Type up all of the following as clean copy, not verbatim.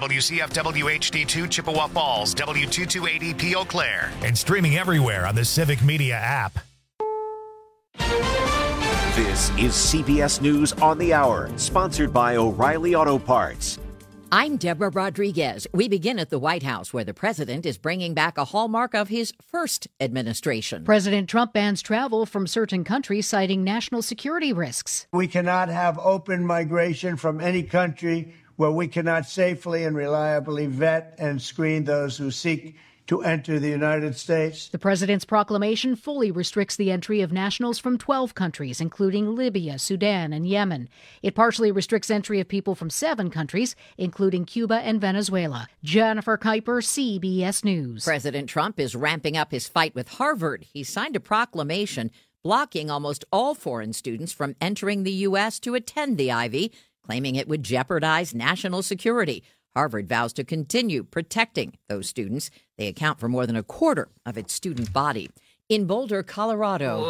WCFW HD2 Chippewa Falls, W2280P Eau Claire, and streaming everywhere on the Civic Media app. This is CBS News on the Hour, sponsored by O'Reilly Auto Parts. I'm Deborah Rodriguez. We begin at the White House, where the president is bringing back a hallmark of his first administration. President Trump bans travel from certain countries, citing national security risks. We cannot have open migration from any country where we cannot safely and reliably vet and screen those who seek to enter the United States. The president's proclamation fully restricts the entry of nationals from 12 countries, including Libya, Sudan, and Yemen. It partially restricts entry of people from 7 countries, including Cuba and Venezuela. Jennifer Kuiper, CBS News. President Trump is ramping up his fight with Harvard. He signed a proclamation blocking almost all foreign students from entering the U.S. to attend the Ivy, claiming it would jeopardize national security. Harvard vows to continue protecting those students. They account for more than a quarter of its student body. In Boulder, Colorado,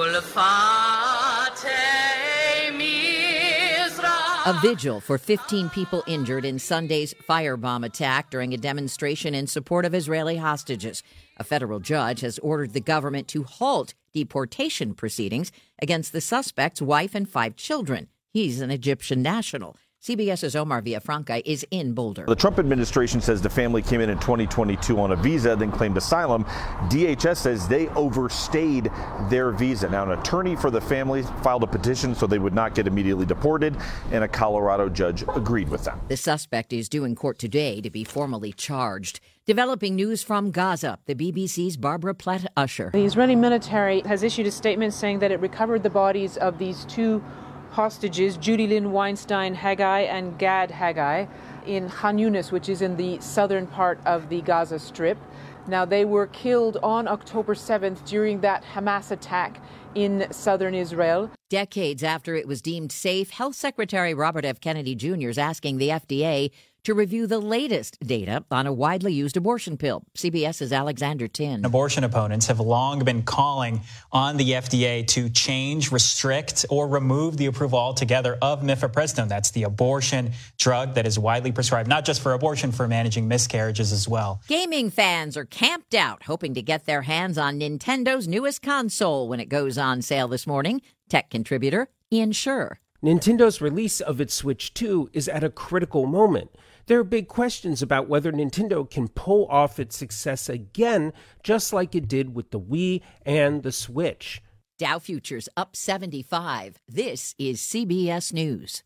a vigil for 15 people injured in Sunday's firebomb attack during a demonstration in support of Israeli hostages. A federal judge has ordered the government to halt deportation proceedings against the suspect's wife and 5 children. He's an Egyptian national. CBS's Omar Villafranca is in Boulder. The Trump administration says the family came in 2022 on a visa, then claimed asylum. DHS says they overstayed their visa. Now, an attorney for the family filed a petition so they would not get immediately deported, and a Colorado judge agreed with them. The suspect is due in court today to be formally charged. Developing news from Gaza, the BBC's Barbara Platt-Usher. The Israeli military has issued a statement saying that it recovered the bodies of these 2 hostages, Judy Lynn Weinstein Haggai and Gad Haggai, in Khan Yunis, which is in the southern part of the Gaza Strip. Now, they were killed on October 7th during that Hamas attack in southern Israel. Decades after it was deemed safe, Health Secretary Robert F. Kennedy Jr. is asking the FDA to review the latest data on a widely used abortion pill. CBS's Alexander Tin. Abortion opponents have long been calling on the FDA to change, restrict, or remove the approval altogether of mifepristone. That's the abortion drug that is widely prescribed, not just for abortion, for managing miscarriages as well. Gaming fans are camped out, hoping to get their hands on Nintendo's newest console when it goes on sale this morning. Tech contributor Ian Scher. Nintendo's release of its Switch 2 is at a critical moment. There are big questions about whether Nintendo can pull off its success again, just like it did with the Wii and the Switch. Dow futures up 75. This is CBS News.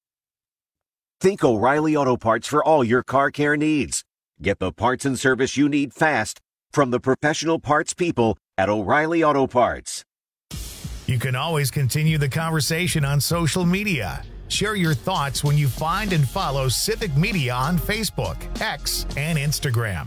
Think O'Reilly Auto Parts for all your car care needs. Get the parts and service you need fast from the professional parts people at O'Reilly Auto Parts. You can always continue the conversation on social media. Share your thoughts when you find and follow Civic Media on Facebook, X, and Instagram.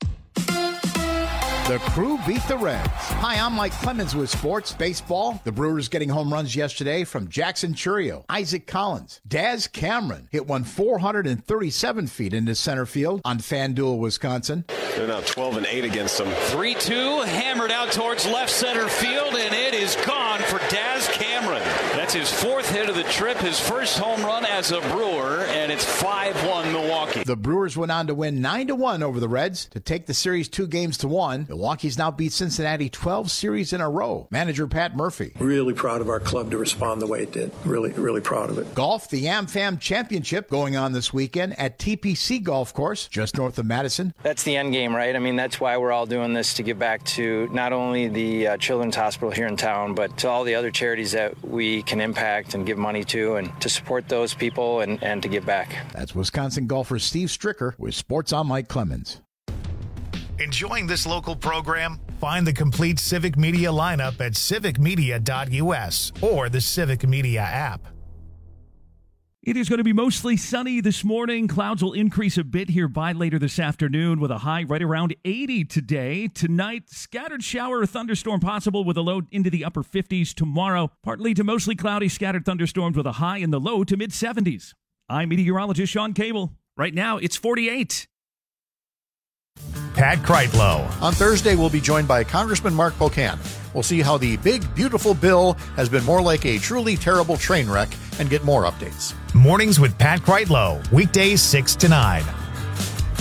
The Crew beat the Reds. Hi, I'm Mike Clemens with Sports Baseball. The Brewers getting home runs yesterday from Jackson Chourio, Isaac Collins. Daz Cameron hit one 437 feet into center field on FanDuel, Wisconsin. They're now 12-8 against them. 3-2, hammered out towards left center field, and it is gone for Daz Cameron. That's his 4th hit of the trip, his first home run as a Brewer, and it's 5-1 Milwaukee. The Brewers went on to win 9-1 over the Reds to take the series 2-1. Milwaukee's now beat Cincinnati 12 series in a row. Manager Pat Murphy. Really proud of our club to respond the way it did. Really, really proud of it. Golf, the AmFam Championship going on this weekend at TPC Golf Course, just north of Madison. That's the end game, right? I mean, that's why we're all doing this, to give back to not only the Children's Hospital here in town, but to all the other charities that we can impact and give money to, and to support those people and to give back. That's Wisconsin golfer Steve Stricker with Sports on Mike Clemens. Enjoying this local program? Find the complete Civic Media lineup at civicmedia.us or the Civic Media app. It is going to be mostly sunny this morning. Clouds will increase a bit here by later this afternoon with a high right around 80 today. Tonight, scattered shower or thunderstorm possible with a low into the upper 50s. Tomorrow, partly to mostly cloudy, scattered thunderstorms with a high in the low to mid-70s. I'm meteorologist Sean Cable. Right now, it's 48. Pat Kreitlow. On Thursday, we'll be joined by Congressman Mark Pocan. We'll see how the big, beautiful bill has been more like a truly terrible train wreck and get more updates. Mornings with Pat Kreitlow, weekdays 6 to 9.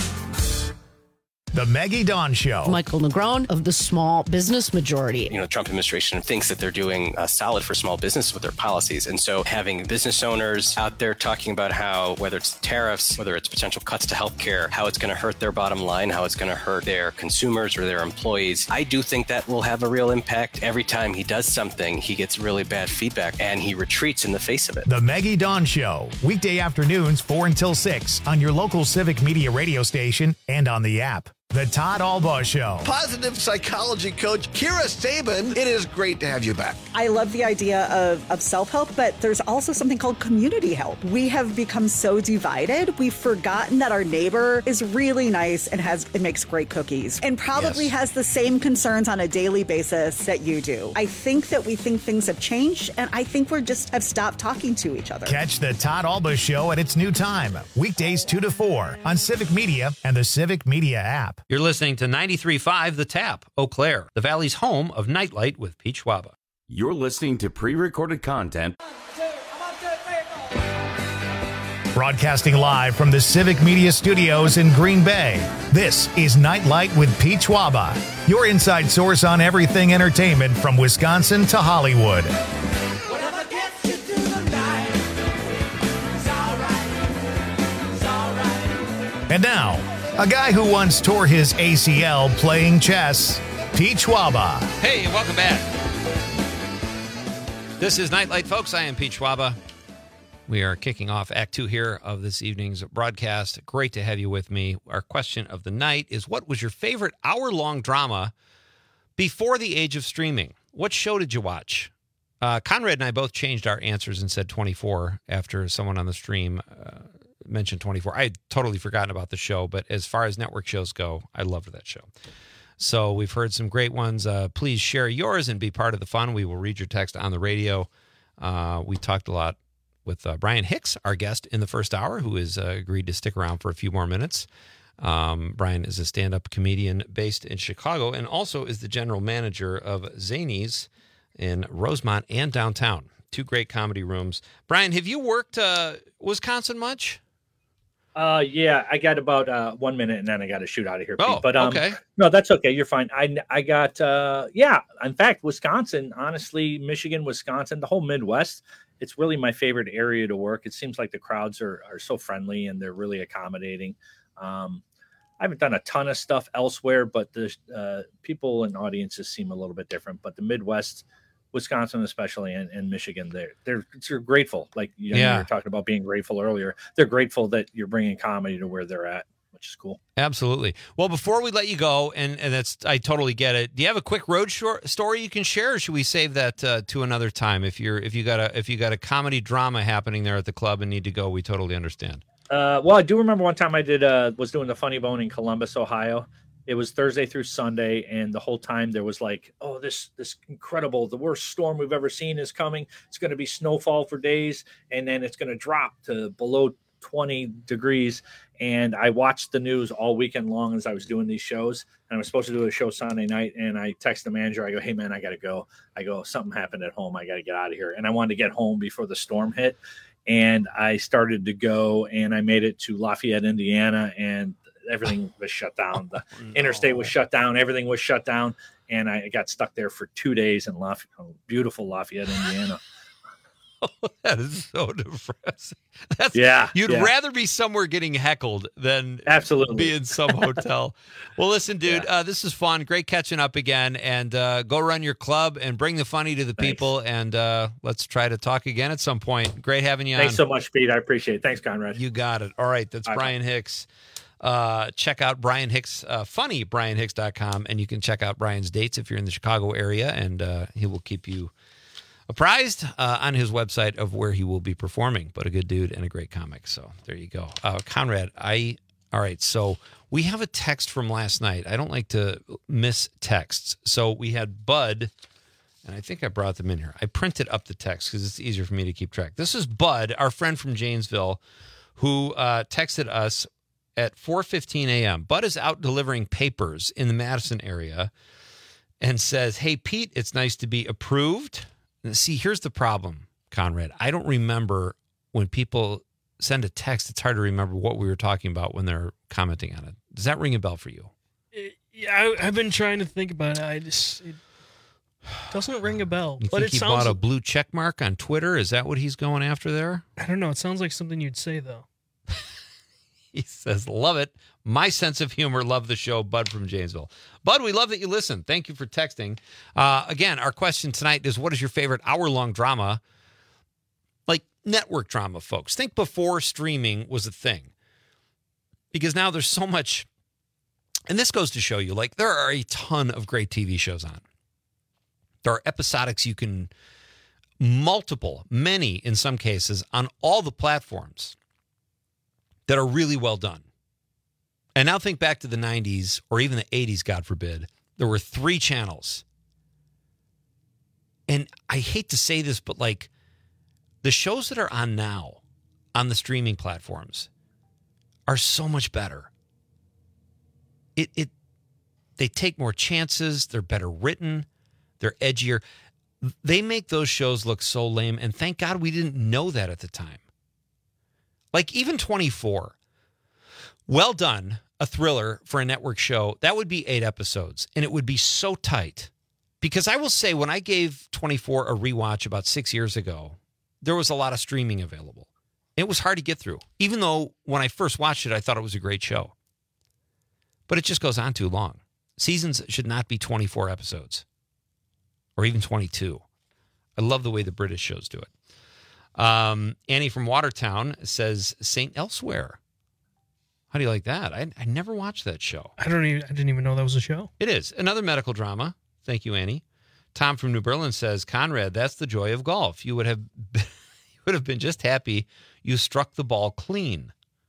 The Maggie Dawn Show. Michael Negron of the Small Business Majority. The Trump administration thinks that they're doing solid for small business with their policies. And so having business owners out there talking about how, whether it's tariffs, whether it's potential cuts to healthcare, how it's going to hurt their bottom line, how it's going to hurt their consumers or their employees, I do think that will have a real impact. Every time he does something, he gets really bad feedback and he retreats in the face of it. The Maggie Dawn Show. Weekday afternoons 4 until 6 on your local Civic Media radio station and on the app. The Todd Albaugh Show. Positive psychology coach Kira Sabin, it is great to have you back. I love the idea of self-help, but there's also something called community help. We have become so divided, we've forgotten that our neighbor is really nice and makes great cookies and probably has the same concerns on a daily basis that you do. I think that we think things have changed, and I think we just have stopped talking to each other. Catch the Todd Albaugh Show at its new time, weekdays 2 to 4 on Civic Media and the Civic Media app. You're listening to 93.5 The Tap, Eau Claire, the Valley's home of Nightlight with Pete Schwaba. You're listening to pre-recorded content. Broadcasting live from the Civic Media Studios in Green Bay, this is Nightlight with Pete Schwaba, your inside source on everything entertainment from Wisconsin to Hollywood. And now, a guy who once tore his ACL playing chess, Pete Schwaba. Hey, welcome back. This is Nightlight, folks. I am Pete Schwaba. We are kicking off Act 2 here of this evening's broadcast. Great to have you with me. Our question of the night is, what was your favorite hour-long drama before the age of streaming? What show did you watch? Conrad and I both changed our answers and said 24 after someone on the stream mentioned 24. I had totally forgotten about the show, but as far as network shows go, I loved that show. So we've heard some great ones. Please share yours and be part of the fun. We will read your text on the radio. We talked a lot with Brian Hicks, our guest in the first hour, who has agreed to stick around for a few more minutes. Brian is a stand-up comedian based in Chicago and also is the general manager of Zanies in Rosemont and downtown. Two great comedy rooms. Brian, have you worked Wisconsin much? Yeah, I got about 1 minute and then I got to shoot out of here. Oh, but okay. No, that's okay. You're fine. I got in fact, Wisconsin, honestly, Michigan, Wisconsin, the whole Midwest, it's really my favorite area to work. It seems like the crowds are so friendly and they're really accommodating. I haven't done a ton of stuff elsewhere, but the people and audiences seem a little bit different. But the Midwest, Wisconsin especially, and Michigan, they're grateful. Like you were talking about being grateful earlier. They're grateful that you're bringing comedy to where they're at, which is cool. Absolutely. Well, before we let you go, and that's, I totally get it. Do you have a quick road story you can share, or should we save that to another time? If you got a comedy drama happening there at the club and need to go, we totally understand. Well, I do remember one time I was doing the Funny Bone in Columbus, Ohio. It was Thursday through Sunday, and the whole time there was like, oh, this incredible, the worst storm we've ever seen is coming. It's going to be snowfall for days, and then it's going to drop to below 20 degrees. And I watched the news all weekend long as I was doing these shows. And I was supposed to do a show Sunday night, and I text the manager. I go, hey, man, I got to go. I go, something happened at home. I got to get out of here. And I wanted to get home before the storm hit. And I started to go, and I made it to Lafayette, Indiana, and everything was shut down. The interstate was shut down. Everything was shut down. And I got stuck there for 2 days in beautiful Lafayette, Indiana. That is so depressing. You'd rather be somewhere getting heckled than be in some hotel. Well, listen, dude, this is fun. Great catching up again. And go run your club and bring the funny to the people. And let's try to talk again at some point. Great having you on. Thanks so much, Pete. I appreciate it. Thanks, Conrad. You got it. All right. That's Brian Hicks. Check out Brian Hicks, funnybrianhicks.com, and you can check out Brian's dates if you're in the Chicago area, and he will keep you apprised on his website of where he will be performing. But a good dude and a great comic. So there you go. Conrad, all right, so we have a text from last night. I don't like to miss texts. So we had Bud, and I think I brought them in here. I printed up the text because it's easier for me to keep track. This is Bud, our friend from Janesville, who texted us at 4:15 a.m. Bud is out delivering papers in the Madison area and says, hey, Pete, it's nice to be approved. And see, here's the problem, Conrad. I don't remember when people send a text, it's hard to remember what we were talking about when they're commenting on it. Does that ring a bell for you? Yeah, I've been trying to think about it. It doesn't ring a bell. You but think it he sounds bought a blue check mark on Twitter? Is that what he's going after there? I don't know. It sounds like something you'd say, though. He says, love it. My sense of humor, love the show. Bud from Janesville. Bud, we love that you listen. Thank you for texting. Again, our question tonight is, what is your favorite hour-long drama? Like network drama, folks. Think before streaming was a thing. Because now there's so much, and this goes to show you, like, there are a ton of great TV shows on. There are episodics you can, many in some cases, on all the platforms that are really well done. And now think back to the 90s or even the 80s, God forbid. There were 3 channels. And I hate to say this, but like the shows that are on now on the streaming platforms are so much better. They take more chances. They're better written. They're edgier. They make those shows look so lame. And thank God we didn't know that at the time. Like even 24, well done, a thriller for a network show, that would be 8 episodes, and it would be so tight. Because I will say, when I gave 24 a rewatch about 6 years ago, there was a lot of streaming available. It was hard to get through, even though when I first watched it, I thought it was a great show. But it just goes on too long. Seasons should not be 24 episodes, or even 22. I love the way the British shows do it. Annie from Watertown says St. Elsewhere. How do you like that? I never watched that show. I didn't even know that was a show. It is. Another medical drama. Thank you, Annie. Tom from New Berlin says, Conrad, that's the joy of golf. You would have been just happy you struck the ball clean.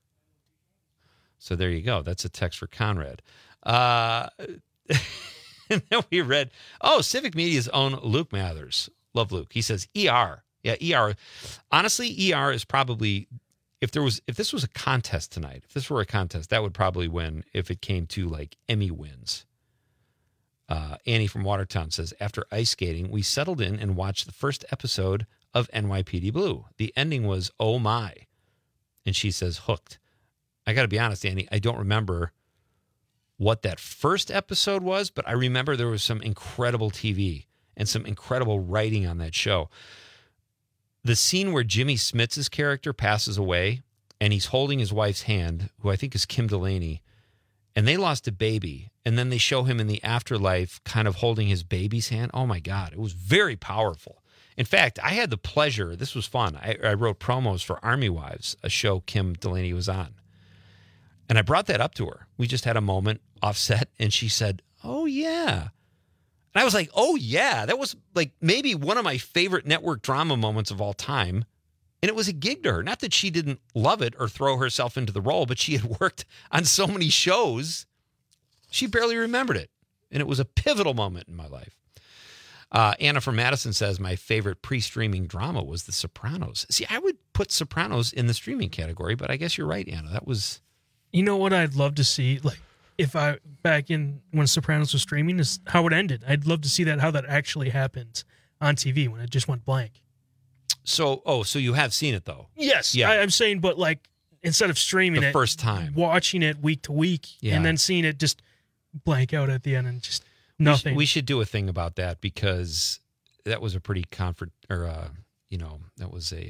So there you go. That's a text for Conrad. And then we read, Civic Media's own Luke Mathers. Love Luke. He says, ER. Yeah, ER. Honestly, ER is probably, if this was a contest tonight, if this were a contest, that would probably win if it came to like Emmy wins. Annie from Watertown says, after ice skating, we settled in and watched the first episode of NYPD Blue. The ending was, oh my. And she says, hooked. I got to be honest, Annie, I don't remember what that first episode was, but I remember there was some incredible TV and some incredible writing on that show. The scene where Jimmy Smits' character passes away and he's holding his wife's hand, who I think is Kim Delaney, and they lost a baby, and then they show him in the afterlife kind of holding his baby's hand. Oh, my God. It was very powerful. In fact, I had the pleasure, this was fun. I wrote promos for Army Wives, a show Kim Delaney was on. And I brought that up to her. We just had a moment offset, and she said, oh, yeah. And I was like, oh, yeah. That was like maybe one of my favorite network drama moments of all time. And it was a gig to her. Not that she didn't love it or throw herself into the role, but she had worked on so many shows, she barely remembered it. And it was a pivotal moment in my life. Anna from Madison says, my favorite pre-streaming drama was The Sopranos. See, I would put Sopranos in the streaming category, but I guess you're right, Anna. That was... You know what I'd love to see? Like, if I, back in when Sopranos was streaming, is how it ended. I'd love to see how that actually happened on TV when it just went blank. So you have seen it, though? Yes. Yeah. I'm saying, but like, instead of streaming the first time, watching it week to week, and then seeing it just blank out at the end and just nothing. We should do a thing about that, because that was a pretty that was a,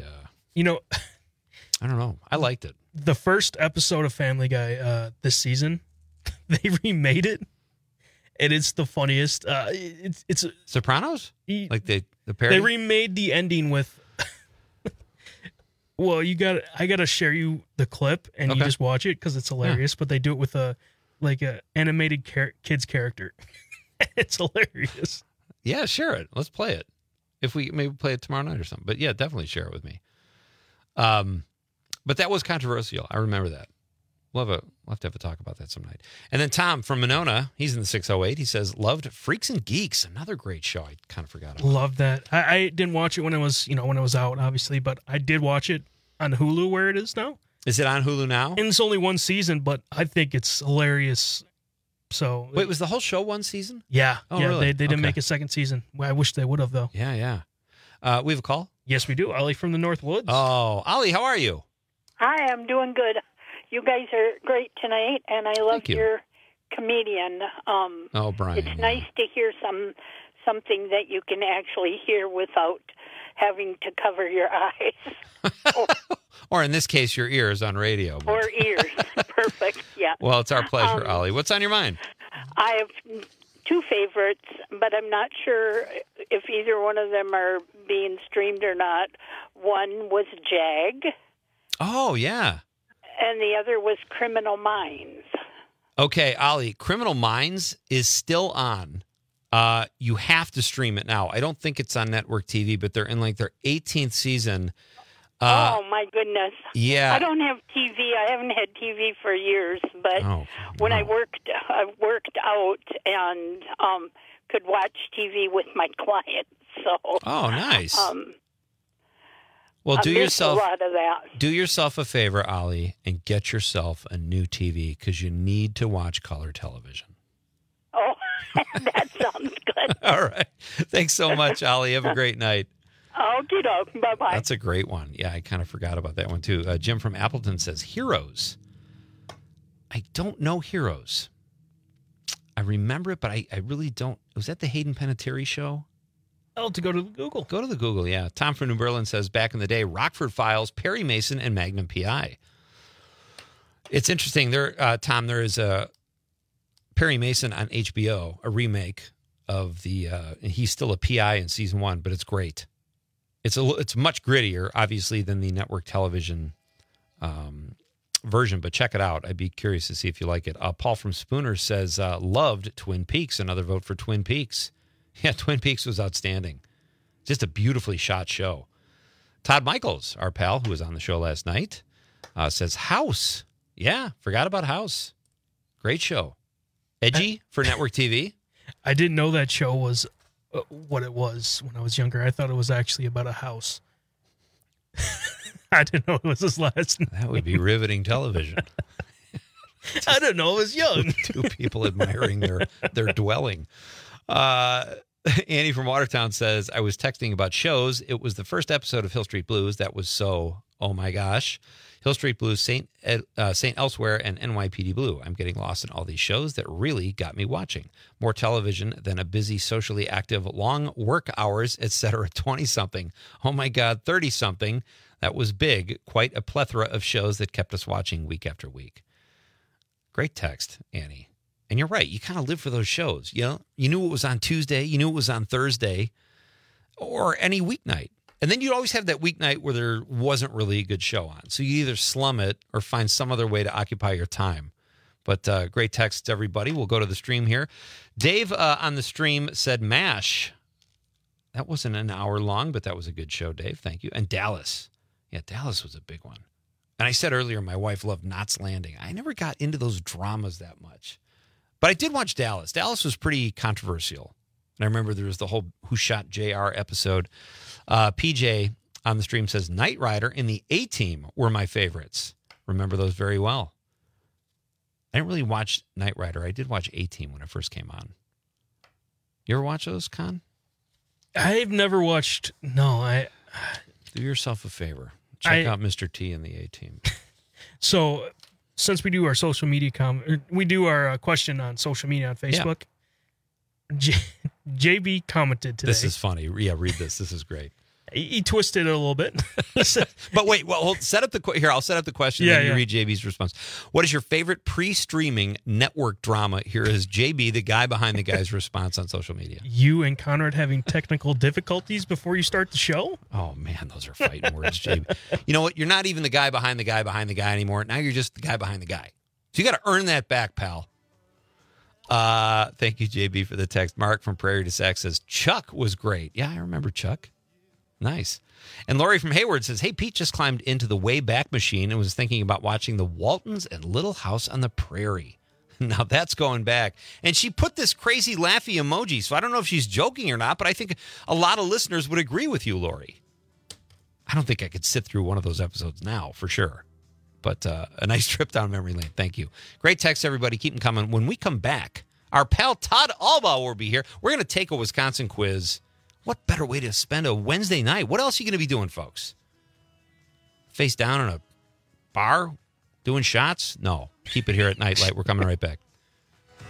I don't know. I liked it. The first episode of Family Guy this season, they remade it, and it's the funniest. It's Sopranos? Like the parody? They remade the ending with... Well, I gotta share you the clip, and you just watch it because it's hilarious. Yeah. But they do it with a animated kid's character. It's hilarious. Yeah, share it. Let's play it. If we maybe play it tomorrow night or something. But yeah, definitely share it with me. But that was controversial. I remember that. We'll have to have a talk about that some night. And then Tom from Monona, he's in the 608. He says, loved Freaks and Geeks, another great show. I kind of forgot about. Loved that. I didn't watch it when it was out, obviously, but I did watch it on Hulu, where it is now. Is it on Hulu now? And it's only one season, but I think it's hilarious. So wait, was the whole show one season? Yeah. Oh, yeah, really? They didn't make a second season. I wish they would have, though. Yeah. We have a call? Yes, we do. Ollie from the North Woods. Oh, Ollie, how are you? Hi, I'm doing good. You guys are great tonight, and I love your comedian. Oh, Brian. It's nice to hear something that you can actually hear without having to cover your eyes. Or in this case, your ears on radio. Or ears. Perfect, yeah. Well, it's our pleasure, Ollie. What's on your mind? I have two favorites, but I'm not sure if either one of them are being streamed or not. One was JAG. Oh, yeah. And the other was Criminal Minds. Okay, Ollie, Criminal Minds is still on. You have to stream it now. I don't think it's on network TV, but they're in like their 18th season. Oh, my goodness. Yeah. I don't have TV. I haven't had TV for years, but when I worked out and could watch TV with my clients. So, oh, nice. Well, do yourself a lot of that. Do yourself a favor, Ollie, and get yourself a new TV because you need to watch color television. Oh, that sounds good. All right. Thanks so much, Ollie. Have a great night. Okie doke. Bye-bye. That's a great one. Yeah, I kind of forgot about that one, too. Jim from Appleton says, Heroes. I don't know Heroes. I remember it, but I really don't. Was that the Hayden Panettiere show? I'll have to go to Google. Go to the Google, yeah. Tom from New Berlin says, back in the day, Rockford Files, Perry Mason, and Magnum P.I. It's interesting. Tom, there is a Perry Mason on HBO, a remake of the, he's still a PI in season 1, but it's great. It's much grittier, obviously, than the network television version, but check it out. I'd be curious to see if you like it. Paul from Spooner says, loved Twin Peaks. Another vote for Twin Peaks. Yeah, Twin Peaks was outstanding. Just a beautifully shot show. Todd Michaels, our pal, who was on the show last night, says, House. Yeah, forgot about House. Great show. Edgy for network TV. I didn't know that show was what it was when I was younger. I thought it was actually about a house. I didn't know it was his last name. That would be riveting television. I didn't know I was young. Two people admiring their dwelling. Annie from Watertown says, I was texting about shows. It was the first episode of Hill Street Blues. That was so, oh my gosh. Hill Street Blues, Saint Elsewhere, and NYPD Blue. I'm getting lost in all these shows that really got me watching. More television than a busy, socially active, long work hours, etc. 20-something. Oh my God, 30-something. That was big. Quite a plethora of shows that kept us watching week after week. Great text, Annie. And you're right. You kind of live for those shows. You know, you knew it was on Tuesday. You knew it was on Thursday or any weeknight. And then you'd always have that weeknight where there wasn't really a good show on. So you either slum it or find some other way to occupy your time. But great text, everybody. We'll go to the stream here. Dave on the stream said MASH. That wasn't an hour long, but that was a good show, Dave. Thank you. And Dallas. Yeah, Dallas was a big one. And I said earlier, my wife loved Knots Landing. I never got into those dramas that much. But I did watch Dallas. Dallas was pretty controversial. And I remember there was the whole Who Shot JR episode. PJ on the stream says, Knight Rider and the A-Team were my favorites. Remember those very well. I didn't really watch Knight Rider. I did watch A-Team when it first came on. You ever watch those, Con? I've never watched. No, Do yourself a favor. Check out Mr. T and the A-Team. So, since we do our social media we do our question on social media on Facebook. Yeah. JB commented today. This is funny. Yeah, read this. This is great. He twisted it a little bit. But wait, well, I'll set up the question, then you read JB's response. What is your favorite pre-streaming network drama? Here is JB, the guy behind the guy's response on social media. You and Conrad having technical difficulties before you start the show? Oh, man, those are fighting words, JB. You know what? You're not even the guy behind the guy behind the guy anymore. Now you're just the guy behind the guy. So you got to earn that back, pal. Thank you, JB, for the text. Mark from Prairie du Sac says, Chuck was great. Yeah, I remember Chuck. Nice. And Lori from Hayward says, hey, Pete just climbed into the Wayback Machine and was thinking about watching the Waltons and Little House on the Prairie. Now that's going back. And she put this crazy laughy emoji, so I don't know if she's joking or not, but I think a lot of listeners would agree with you, Lori. I don't think I could sit through one of those episodes now, for sure. But a nice trip down memory lane. Thank you. Great text, everybody. Keep them coming. When we come back, our pal Todd Albaugh will be here. We're going to take a Wisconsin quiz. What better way to spend a Wednesday night? What else are you going to be doing, folks? Face down in a bar doing shots? No. Keep it here at Nightlight. We're coming right back.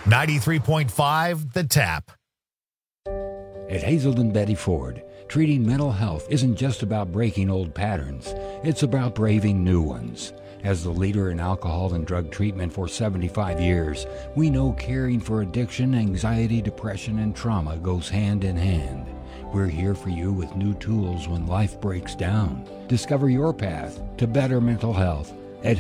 93.5 The Tap. At Hazelden Betty Ford, treating mental health isn't just about breaking old patterns. It's about braving new ones. As the leader in alcohol and drug treatment for 75 years, we know caring for addiction, anxiety, depression, and trauma goes hand in hand. We're here for you with new tools when life breaks down. Discover your path to better mental health at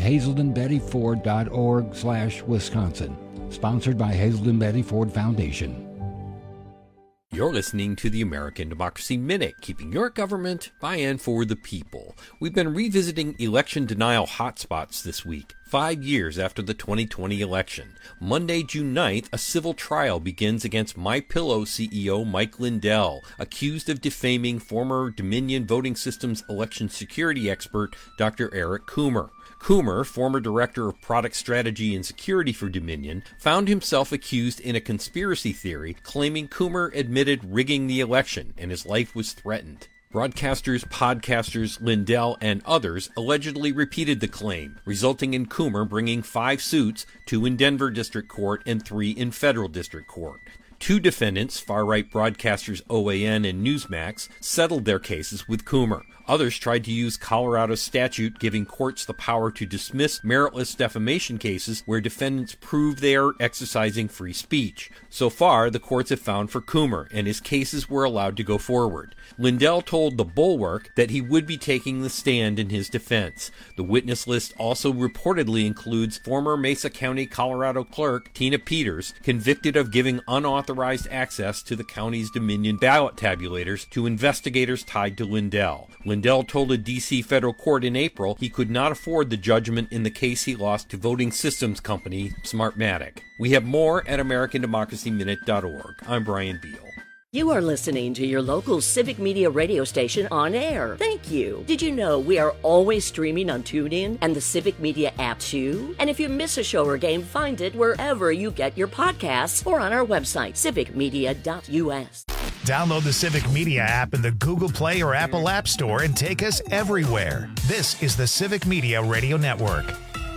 hazeldenbettyford.org/Wisconsin. Sponsored by Hazelden Betty Ford Foundation. You're listening to the American Democracy Minute, keeping your government by and for the people. We've been revisiting election denial hotspots this week, 5 years after the 2020 election. Monday, June 9th, a civil trial begins against MyPillow CEO Mike Lindell, accused of defaming former Dominion Voting Systems election security expert Dr. Eric Coomer. Coomer, former director of product strategy and security for Dominion, found himself accused in a conspiracy theory, claiming Coomer admitted rigging the election and his life was threatened. Broadcasters, podcasters, Lindell, and others allegedly repeated the claim, resulting in Coomer bringing 5 suits, 2 in Denver District Court and 3 in Federal District Court. 2 defendants, far-right broadcasters OAN and Newsmax, settled their cases with Coomer. Others tried to use Colorado's statute giving courts the power to dismiss meritless defamation cases where defendants prove they are exercising free speech. So far, the courts have found for Coomer, and his cases were allowed to go forward. Lindell told The Bulwark that he would be taking the stand in his defense. The witness list also reportedly includes former Mesa County, Colorado clerk Tina Peters, convicted of giving unauthorized access to the county's Dominion ballot tabulators to investigators tied to Lindell. Lindell told a D.C. federal court in April he could not afford the judgment in the case he lost to voting systems company Smartmatic. We have more at AmericanDemocracyMinute.org. I'm Brian Beal. You are listening to your local Civic Media radio station on air. Thank you. Did you know we are always streaming on TuneIn and the Civic Media app too? And if you miss a show or game, find it wherever you get your podcasts or on our website, civicmedia.us. Download the Civic Media app in the Google Play or Apple App Store and take us everywhere. This is the Civic Media Radio Network.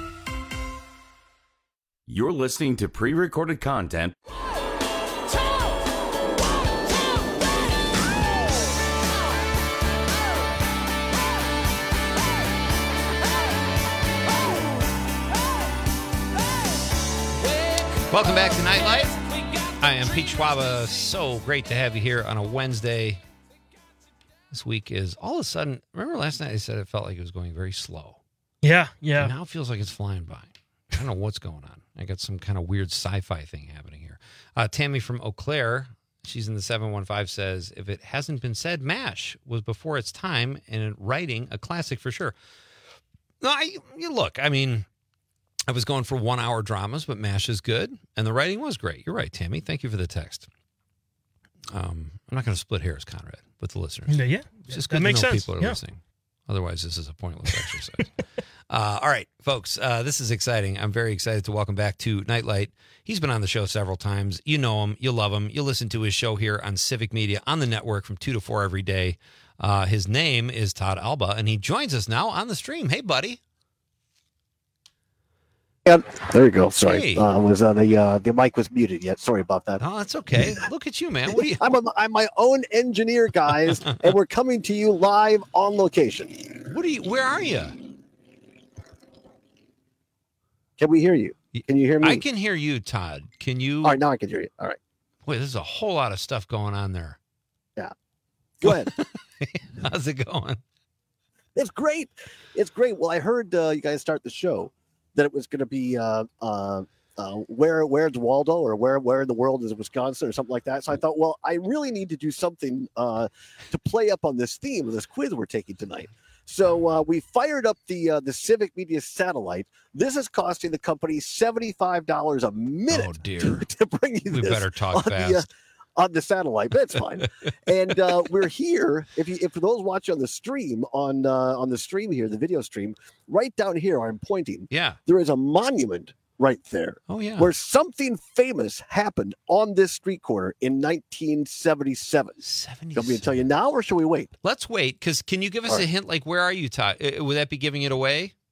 You're listening to pre-recorded content. Welcome back to Nightlight. I am Pete Schwaba. So great to have you here on a Wednesday. This week is all of a sudden, remember last night I said it felt like it was going very slow. Yeah. And now it feels like it's flying by. I don't know what's going on. I got some kind of weird sci-fi thing happening here. Tammy from Eau Claire, she's in the 715, says, if it hasn't been said, MASH was before its time and writing a classic for sure. No, look, I mean, I was going for 1 hour dramas, but MASH is good, and the writing was great. You're right, Tammy. Thank you for the text. I'm not going to split hairs, Conrad, with the listeners. Yeah. It's just good to know people are listening. Otherwise, this is a pointless exercise. All right, folks, this is exciting. I'm very excited to welcome back to Nightlight. He's been on the show several times. You know him. You love him. You listen to his show here on Civic Media on the network from 2 to 4 every day. His name is Todd Alba, and he joins us now on the stream. Hey, buddy. Yeah, there you go. Sorry, Hey. was the mic was muted yet. Sorry about that. Oh, that's okay. Look at you, man. What are you? I'm my own engineer, guys, and we're coming to you live on location. Where are you? Can we hear you? Can you hear me? I can hear you, Todd. Can you? All right, now I can hear you. All right. Wait, there's a whole lot of stuff going on there. Yeah. Go ahead. How's it going? It's great. It's great. Well, I heard you guys start the show that it was going to be where's Waldo, or where in the world is Wisconsin, or something like that. So I thought, well, I really need to do something to play up on this theme of this quiz we're taking tonight. So we fired up the Civic Media satellite. This is costing the company $75 a minute. Oh dear! To bring you we this better talk fast. On the satellite, but it's fine. And we're here. If for those watching on the stream, on the stream here, the video stream, right down here, I'm pointing. Yeah, there is a monument right there. Oh yeah, where something famous happened on this street corner in 1977. Want me to tell you now, or should we wait? Let's wait, because can you give us a hint? Like, where are you, Todd? Would that be giving it away?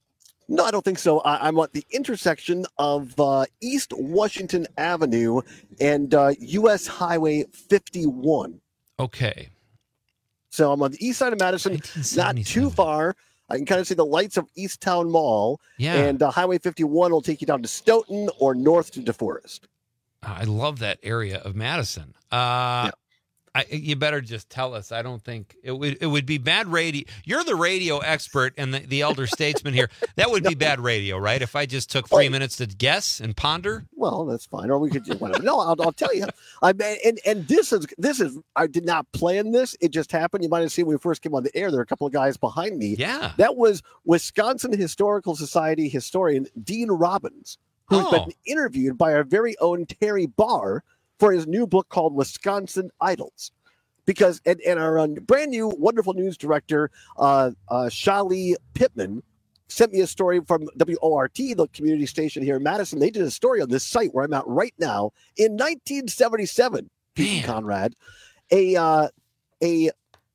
No, I don't think so. I'm at the intersection of East Washington Avenue and U.S. Highway 51. Okay. So I'm on the east side of Madison, not too far. I can kind of see the lights of East Town Mall. Yeah. And Highway 51 will take you down to Stoughton or north to DeForest. I love that area of Madison. You better just tell us. I don't think it would be bad radio. You're the radio expert and the elder statesman here. That would be bad radio, right? If I just took 3 minutes to guess and ponder. Well, that's fine. Or we could just whatever. No, I'll tell you. This is. I did not plan this. It just happened. You might have seen when we first came on the air. There are a couple of guys behind me. Yeah. That was Wisconsin Historical Society historian Dean Robbins, who's been interviewed by our very own Terry Barr for his new book called Wisconsin Idols. Because and our brand new wonderful news director, Shali Pittman, sent me a story from WORT, the community station here in Madison. They did a story on this site where I'm at right now. In 1977, Pete Conrad, a large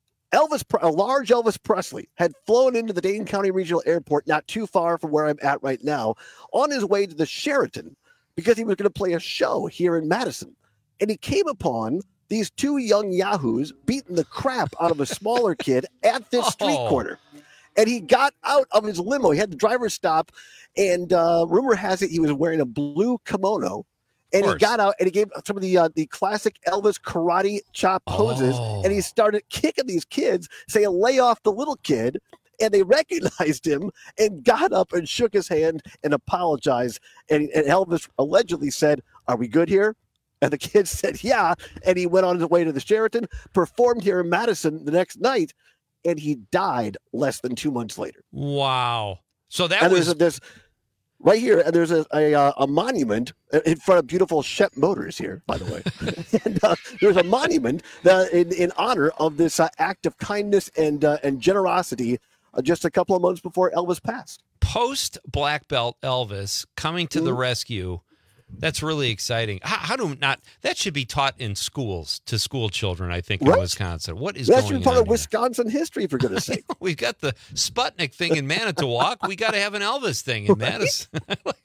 Elvis Presley had flown into the Dane County Regional Airport, not too far from where I'm at right now, on his way to the Sheraton because he was going to play a show here in Madison. And he came upon these two young yahoos beating the crap out of a smaller kid at this street corner. And he got out of his limo. He had the driver stop, and rumor has it he was wearing a blue kimono. And he got out and he gave some of the classic Elvis karate chop poses, and he started kicking these kids, saying, "Lay off the little kid." And they recognized him and got up and shook his hand and apologized. And Elvis allegedly said, "Are we good here?" And the kid said, "Yeah." And he went on his way to the Sheraton, performed here in Madison the next night, and he died less than 2 months later. Wow. So that and was there's right here, and there's a monument in front of beautiful Shep Motors here, by the way. And there's a monument that in honor of this act of kindness and generosity just a couple of months before Elvis passed. Post Black Belt Elvis coming to the rescue. That's really exciting. How do not that should be taught in schools to school children, I think, in Wisconsin. What is that going should be part on of Wisconsin history, for goodness sake. We've got the Sputnik thing in Manitowoc. We got to have an Elvis thing in Madison.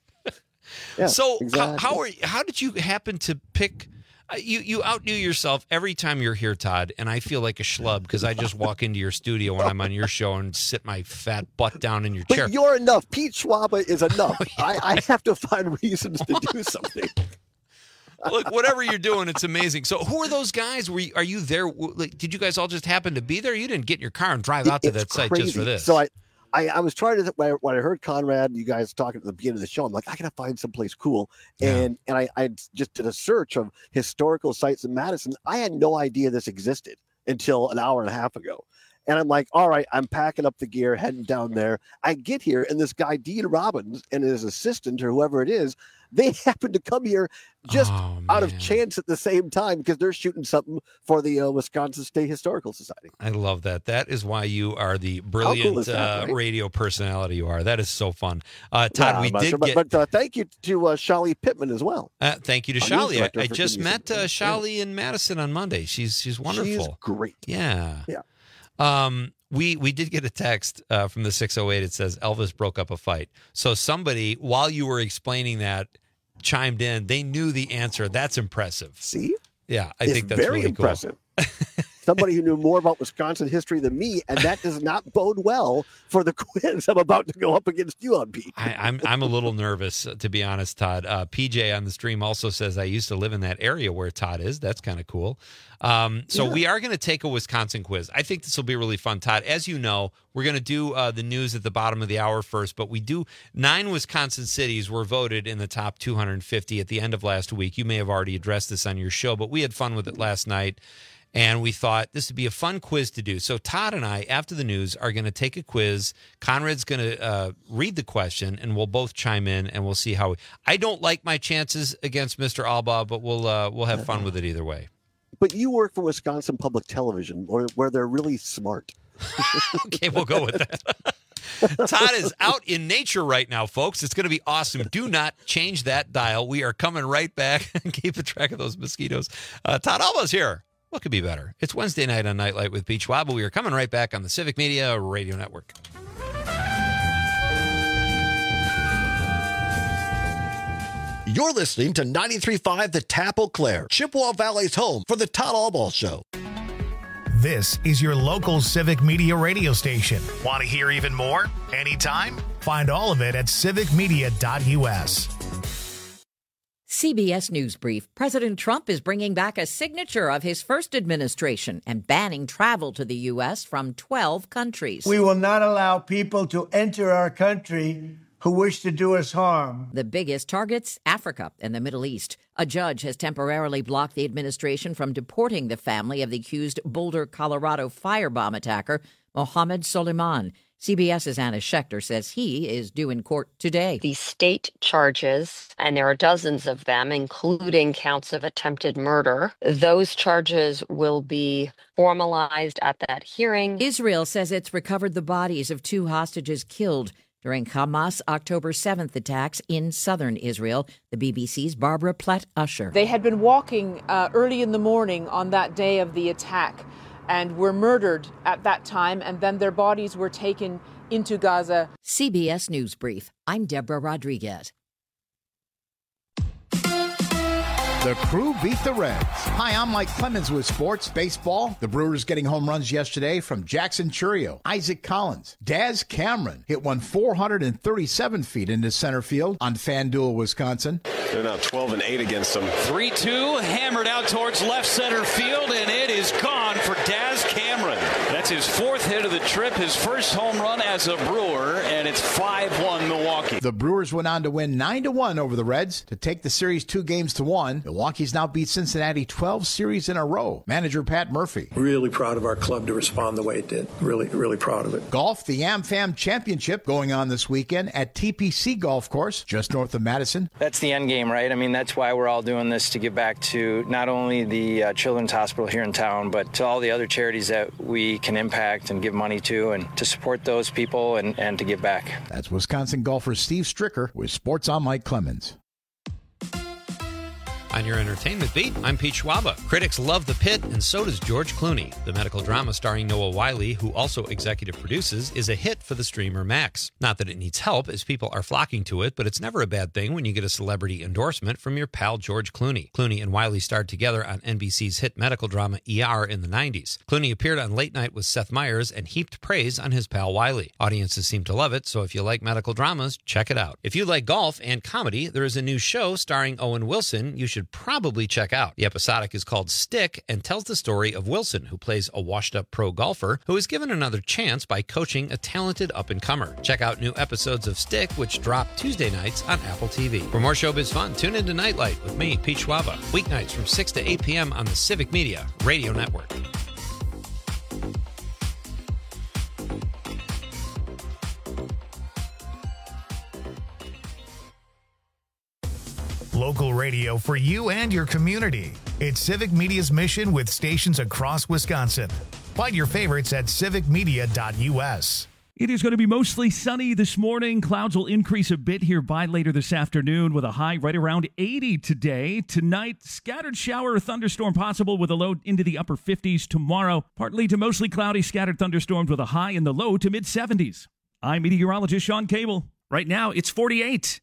Yeah, so exactly. how did you happen to pick? You outdo yourself every time you're here, Todd, and I feel like a schlub because I just walk into your studio when I'm on your show and sit my fat butt down in your chair. But you're enough. Pete Schwaba is enough. I have to find reasons to do something. Look, whatever you're doing, it's amazing. So who are those guys? Are you there? Like, did you guys all just happen to be there? You didn't get in your car and drive out to that site just for this. So I was trying to, when I heard Conrad, you guys talking at the beginning of the show, I'm like, I gotta find someplace cool. And I just did a search of historical sites in Madison. I had no idea this existed until an hour and a half ago. And I'm like, all right, I'm packing up the gear, heading down there. I get here, and this guy, Dean Robbins, and his assistant or whoever it is, they happen to come here just out of chance at the same time because they're shooting something for the Wisconsin State Historical Society. I love that. That is why you are the brilliant right? radio personality you are. That is so fun. Todd, we did get... But thank you to Shali Pittman as well. Thank you to Shali. I just met Shali in Madison on Monday. She's wonderful. She's great. Yeah. We did get a text from the 608. It says Elvis broke up a fight. So somebody, while you were explaining that, chimed in. They knew the answer. That's impressive. See? Yeah, I think that's very really impressive. Cool. Somebody who knew more about Wisconsin history than me, and that does not bode well for the quiz I'm about to go up against you on, Pete. I'm a little nervous, to be honest, Todd. PJ on the stream also says I used to live in that area where Todd is. That's kind of cool. We are going to take a Wisconsin quiz. I think this will be really fun, Todd. As you know, we're going to do the news at the bottom of the hour first, but we do 9 Wisconsin cities were voted in the top 250 at the end of last week. You may have already addressed this on your show, but we had fun with it last night. And we thought this would be a fun quiz to do. So Todd and I, after the news, are going to take a quiz. Conrad's going to read the question, and we'll both chime in, and we'll see how. I don't like my chances against Mr. Albaugh, but we'll have fun with it either way. But you work for Wisconsin Public Television, where they're really smart. Okay, we'll go with that. Todd is out in nature right now, folks. It's going to be awesome. Do not change that dial. We are coming right back and keeping track of those mosquitoes. Todd Albaugh's here. What could be better? It's Wednesday night on Nightlight with Pete Schwab. We are coming right back on the Civic Media Radio Network. You're listening to 93.5 The Tap Eau Claire, Chippewa Valley's home for the Todd Albaugh Show. This is your local Civic Media radio station. Want to hear even more? Anytime? Find all of it at civicmedia.us. CBS News Brief. President Trump is bringing back a signature of his first administration and banning travel to the U.S. from 12 countries. We will not allow people to enter our country who wish to do us harm. The biggest targets, Africa and the Middle East. A judge has temporarily blocked the administration from deporting the family of the accused Boulder, Colorado firebomb attacker, Mohammed Soleiman. CBS's Anna Schechter says he is due in court today. The state charges, and there are dozens of them, including counts of attempted murder. Those charges will be formalized at that hearing. Israel says it's recovered the bodies of 2 hostages killed during Hamas October 7th attacks in southern Israel. The BBC's Barbara Platt-Usher. They had been walking early in the morning on that day of the attack and were murdered at that time, and then their bodies were taken into Gaza. CBS News Brief. I'm Deborah Rodriguez. The Crew beat the Reds. Hi, I'm Mike Clemens with sports baseball. The Brewers getting home runs yesterday from Jackson Churio, Isaac Collins. Daz Cameron hit one 437 feet into center field on FanDuel, Wisconsin. They're now 12-8 against them. 3-2, hammered out towards left center field, and it is gone for Daz Cameron. That's his 4th hit of the trip, his first home run as a Brewer, and it's 5-1 Milwaukee. The Brewers went on to win 9-1 over the Reds to take the series 2-1. Milwaukee's now beat Cincinnati 12 series in a row. Manager Pat Murphy. Really proud of our club to respond the way it did. Really proud of it. Golf, the AmFam Championship going on this weekend at TPC Golf Course, just north of Madison. That's the end game, right? I mean, that's why we're all doing this, to give back to not only the Children's Hospital here in town, but to all the other charities that we can impact and give money to, and to support those people and to give back. That's Wisconsin golfer Steve Stricker with Sports on Mike Clemens. On your entertainment beat, I'm Pete Schwaba. Critics love The Pit, and so does George Clooney. The medical drama starring Noah Wyle, who also executive produces, is a hit for the streamer Max. Not that it needs help, as people are flocking to it, but it's never a bad thing when you get a celebrity endorsement from your pal George Clooney. Clooney and Wyle starred together on NBC's hit medical drama ER in the 90s. Clooney appeared on Late Night with Seth Meyers and heaped praise on his pal Wyle. Audiences seem to love it, so if you like medical dramas, check it out. If you like golf and comedy, there is a new show starring Owen Wilson you should probably check out. The episodic is called Stick and tells the story of Wilson, who plays a washed-up pro golfer who is given another chance by coaching a talented up-and-comer. Check out new episodes of Stick, which drop Tuesday nights on Apple TV. For more showbiz fun, tune into Nightlight with me, Pete Schwaba, weeknights from 6 to 8 p.m. on the Civic Media Radio Network. Local radio for you and your community. It's Civic Media's mission with stations across Wisconsin. Find your favorites at civicmedia.us. It is going to be mostly sunny this morning. Clouds will increase a bit here by later this afternoon with a high right around 80 today. Tonight, scattered shower or thunderstorm possible with a low into the upper 50s. Tomorrow, partly to mostly cloudy scattered thunderstorms with a high in the low to mid 70s. I'm meteorologist Sean Cable. Right now, it's 48.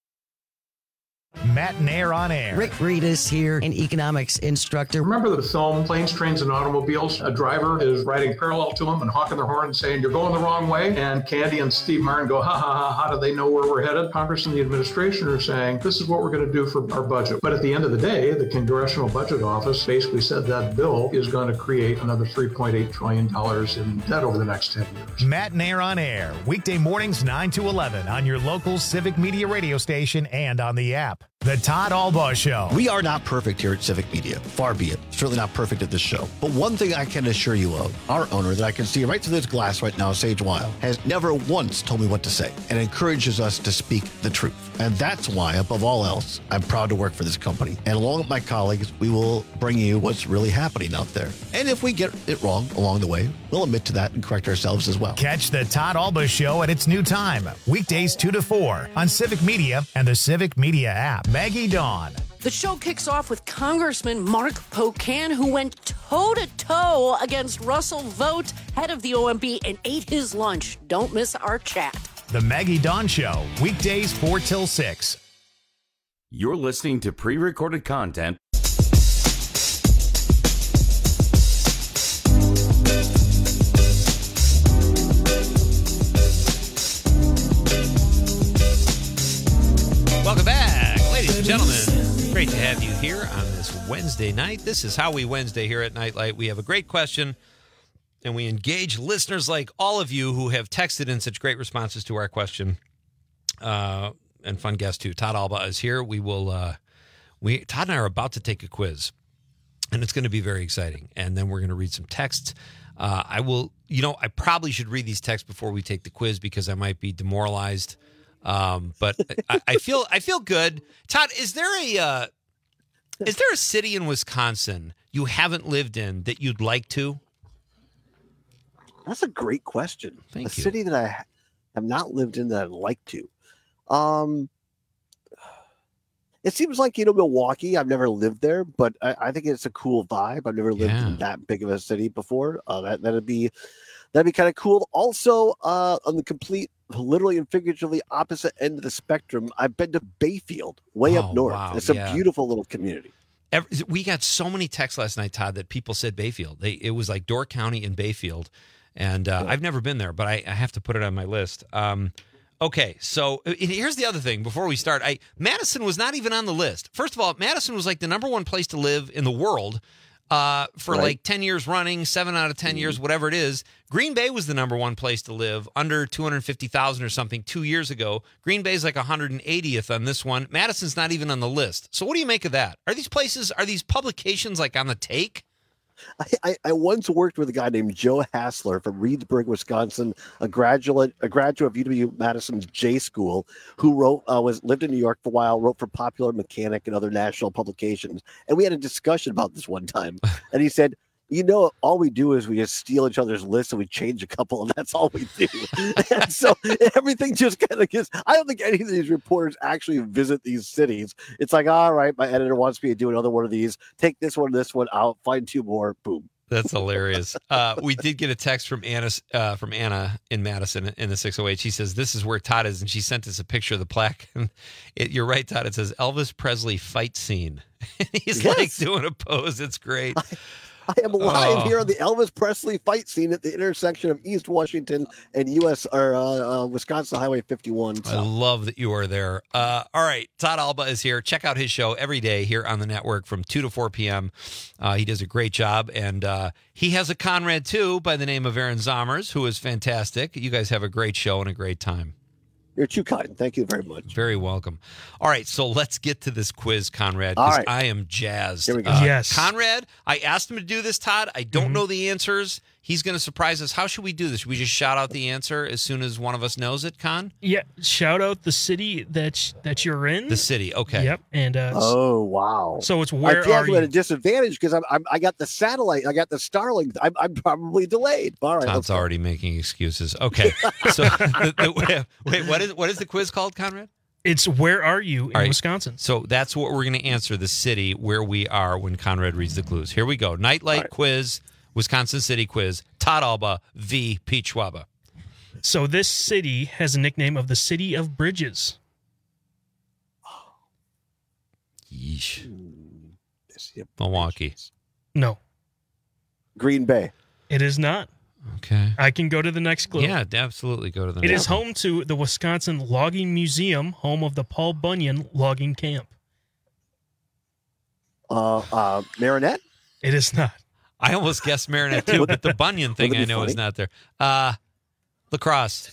Matt and Air on Air. Rick Reedus here, an economics instructor. Remember the film Planes, Trains, and Automobiles? A driver is riding parallel to him and honking their horn and saying, "You're going the wrong way." And Candy and Steve Martin go, "Ha ha ha, how do they know where we're headed?" Congress and the administration are saying, "This is what we're going to do for our budget." But at the end of the day, the Congressional Budget Office basically said that bill is going to create another $3.8 trillion in debt over the next 10 years. Matt and Air on Air, weekday mornings 9 to 11 on your local Civic Media radio station and on the app. The Todd Albaugh Show. We are not perfect here at Civic Media. Far be it. Certainly not perfect at this show. But one thing I can assure you of, our owner that I can see right through this glass right now, Sage Weil, has never once told me what to say and encourages us to speak the truth. And that's why, above all else, I'm proud to work for this company. And along with my colleagues, we will bring you what's really happening out there. And if we get it wrong along the way, we'll admit to that and correct ourselves as well. Catch the Todd Albaugh Show at its new time, weekdays 2 to 4 on Civic Media and the Civic Media app. Maggie Dawn. The show kicks off with Congressman Mark Pocan, who went toe-to-toe against Russell Vought, head of the OMB, and ate his lunch. Don't miss our chat. The Maggie Dawn Show, weekdays 4 till 6. You're listening to pre-recorded content. Welcome back, ladies and gentlemen. Great to have you here on this Wednesday night. This is How We Wednesday here at Nightlight. We have a great question, and we engage listeners like all of you who have texted in such great responses to our question. And fun guest too. Todd Alba is here. We will. Todd and I are about to take a quiz, and it's going to be very exciting. And then we're going to read some texts. I will. I probably should read these texts before we take the quiz because I might be demoralized. But I feel good. Todd, is there a city in Wisconsin you haven't lived in that you'd like to? That's a great question. Thank you. A city that I have not lived in that I'd like to. It seems like, Milwaukee, I've never lived there, but I think it's a cool vibe. I've never lived in that big of a city before. That'd be kind of cool. Also, on the complete, literally and figuratively opposite end of the spectrum, I've been to Bayfield, way up north. Wow, it's a beautiful little community. We got so many texts last night, Todd, that people said Bayfield. It was like Door County and Bayfield. And I've never been there, but I have to put it on my list. Okay, so here's the other thing before we start. Madison was not even on the list. First of all, Madison was like the number one place to live in the world for like 10 years running, 7 out of 10 years, whatever it is. Green Bay was the number one place to live, under 250,000 or something 2 years ago. Green Bay's like 180th on this one. Madison's not even on the list. So what do you make of that? Are these publications like on the take? I once worked with a guy named Joe Hassler from Reedsburg, Wisconsin, a graduate of UW-Madison's J School, who lived in New York for a while, wrote for Popular Mechanic and other national publications. And we had a discussion about this one time. And he said, all we do is we just steal each other's lists and we change a couple, and that's all we do. And so everything just kind of gets. I don't think any of these reporters actually visit these cities. It's like, all right, my editor wants me to do another one of these. Take this one out, find 2 more, boom. That's hilarious. We did get a text from Anna in Madison in the 608. She says, this is where Todd is, and she sent us a picture of the plaque. You're right, Todd. It says Elvis Presley fight scene. He's like doing a pose. It's great. I am live here on the Elvis Presley fight scene at the intersection of East Washington and Wisconsin Highway 51. I love that you are there. All right, Todd Alba is here. Check out his show every day here on the network from 2 to 4 p.m. He does a great job, and he has a Conrad, too, by the name of Aaron Zomers, who is fantastic. You guys have a great show and a great time. You're too kind. Thank you very much. Very welcome. All right, so let's get to this quiz, Conrad, All because right. I am jazzed. Here we go. Yes. Conrad, I asked him to do this, Todd. I don't know the answers. He's going to surprise us. How should we do this? Should we just shout out the answer as soon as one of us knows it, Con? Yeah, shout out the city that you're in. The city, okay. Yep, and oh wow! So it's where I feel are like you? I'm at a disadvantage because I got the satellite, I got the Starlink. I'm probably delayed. All right, Todd's already making excuses. Okay, so wait, what is the quiz called, Conrad? It's where are you in Wisconsin? So that's what we're going to answer: the city where we are when Conrad reads the clues. Here we go. Nightlight quiz. Wisconsin City quiz. Todd Alba v. Pete Schwaba. So this city has a nickname of the City of Bridges. Yeesh. Milwaukee. No. Green Bay. It is not. Okay. I can go to the next clue. Yeah, absolutely go to the next. It is one. home to the Wisconsin Logging Museum, home of the Paul Bunyan Logging Camp. Marinette? It is not. I almost guessed Marinette too, but the Bunyan thing I know is not there. Lacrosse.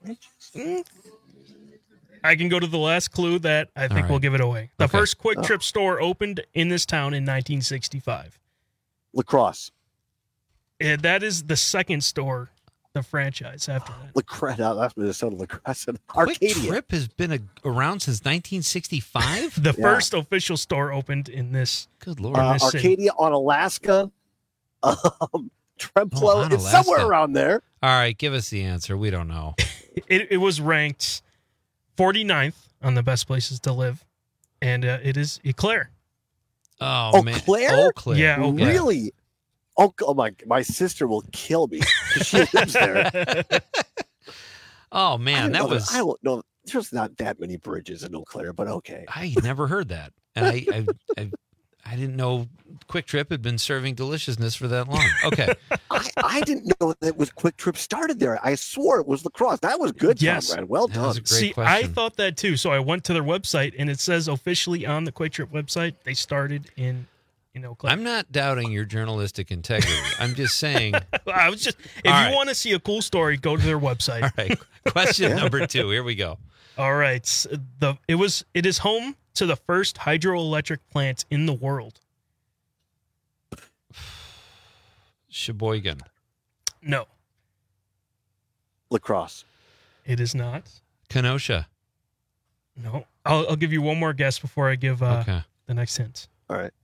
I can go to the last clue that I think will give it away. The first Quick Trip store opened in this town in 1965. Lacrosse. That is the second store, the franchise after that. That's Minnesota Lacrosse. Arcadia. Quick Trip has been around since 1965? The first official store opened in this. Good Lord. Arcadia on Alaska. Tremplo. It's somewhere around there. All right, give us the answer. We don't know. It was ranked 49th on the best places to live, and it is Eau Claire. Oh, man. Eau Claire? Yeah, Eau Claire. Really? Oh my sister will kill me because she lives there. Oh man, I don't know There's not that many bridges in Eau Claire, but okay. I never heard that, and I didn't know Quick Trip had been serving deliciousness for that long. Okay. I didn't know that was Quick Trip started there. I swore it was La Crosse. That was good, Yes. Tom Brad. Well That was a done. great See, question. I thought that too. So I went to their website, and it says officially on the Quick Trip website they started in Eau Claire. I'm not doubting your journalistic integrity. I'm just saying. I was just if All you right. want to see a cool story, go to their website. All right. Question number 2. Here we go. All right. It is home to the first hydroelectric plant in the world. Sheboygan. No, La Crosse. it is not. Kenosha. No. I'll give you one more guess before I give Okay. the next hint. All right.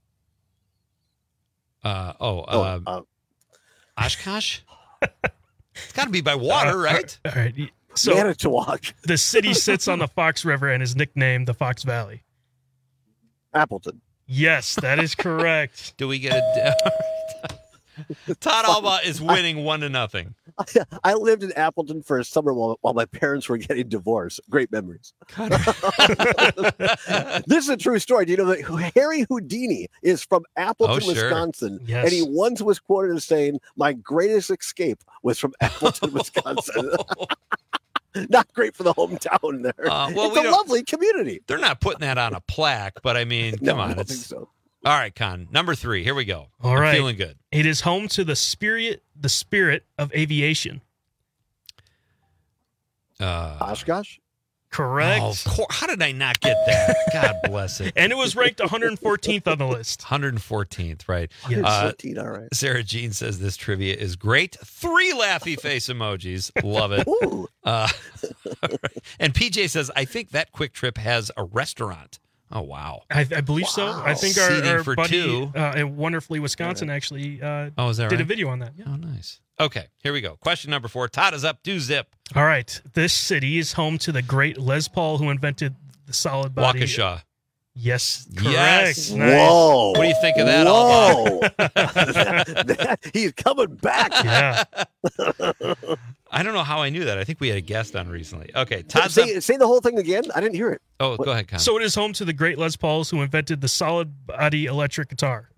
Oshkosh? It's got to be by water, right? All right. So Manitowoc. the city sits on the Fox River and is nicknamed the Fox Valley. Appleton. Yes, that is correct. Do we get a... Todd Alba is winning 1-0. I lived in Appleton for a summer while my parents were getting divorced. Great memories. This is a true story. Do you know that Harry Houdini is from Appleton, Oh, sure. Wisconsin? Yes. And he once was quoted as saying, "My greatest escape was from Appleton, Wisconsin." Not great for the hometown there. Well, it's a lovely community. They're not putting that on a plaque, but I mean, No, come on. I don't It's... think so. All right, Con. Number 3. Here we go. All I'm right. feeling good. It is home to the spirit of aviation. Oshkosh? Correct. Oh, of course. How did I not get that? God bless it. And it was ranked 114th on the list. 114th, right? Yes. All right. Sarah Jean says this trivia is great. 3 laughy face emojis. Love it. Ooh. All right. And PJ says, I think that Quick Trip has a restaurant. Oh, wow. I believe so. I think Seating our for buddy 2. in Wonderfully Wisconsin actually Is that did a right? video on that. Yeah. Oh, nice. Okay, here we go. Question number 4. Todd is up 2-0. All right. This city is home to the great Les Paul who invented the solid body. Waukesha. Yes. Correct. Yes. Nice. Whoa. What do you think of that, Alba? He's coming back. Yeah. I don't know how I knew that. I think we had a guest on recently. Okay, Todd's up. Say the whole thing again. I didn't hear it. Oh, go ahead, Con. So it is home to the great Les Pauls who invented the solid body electric guitar.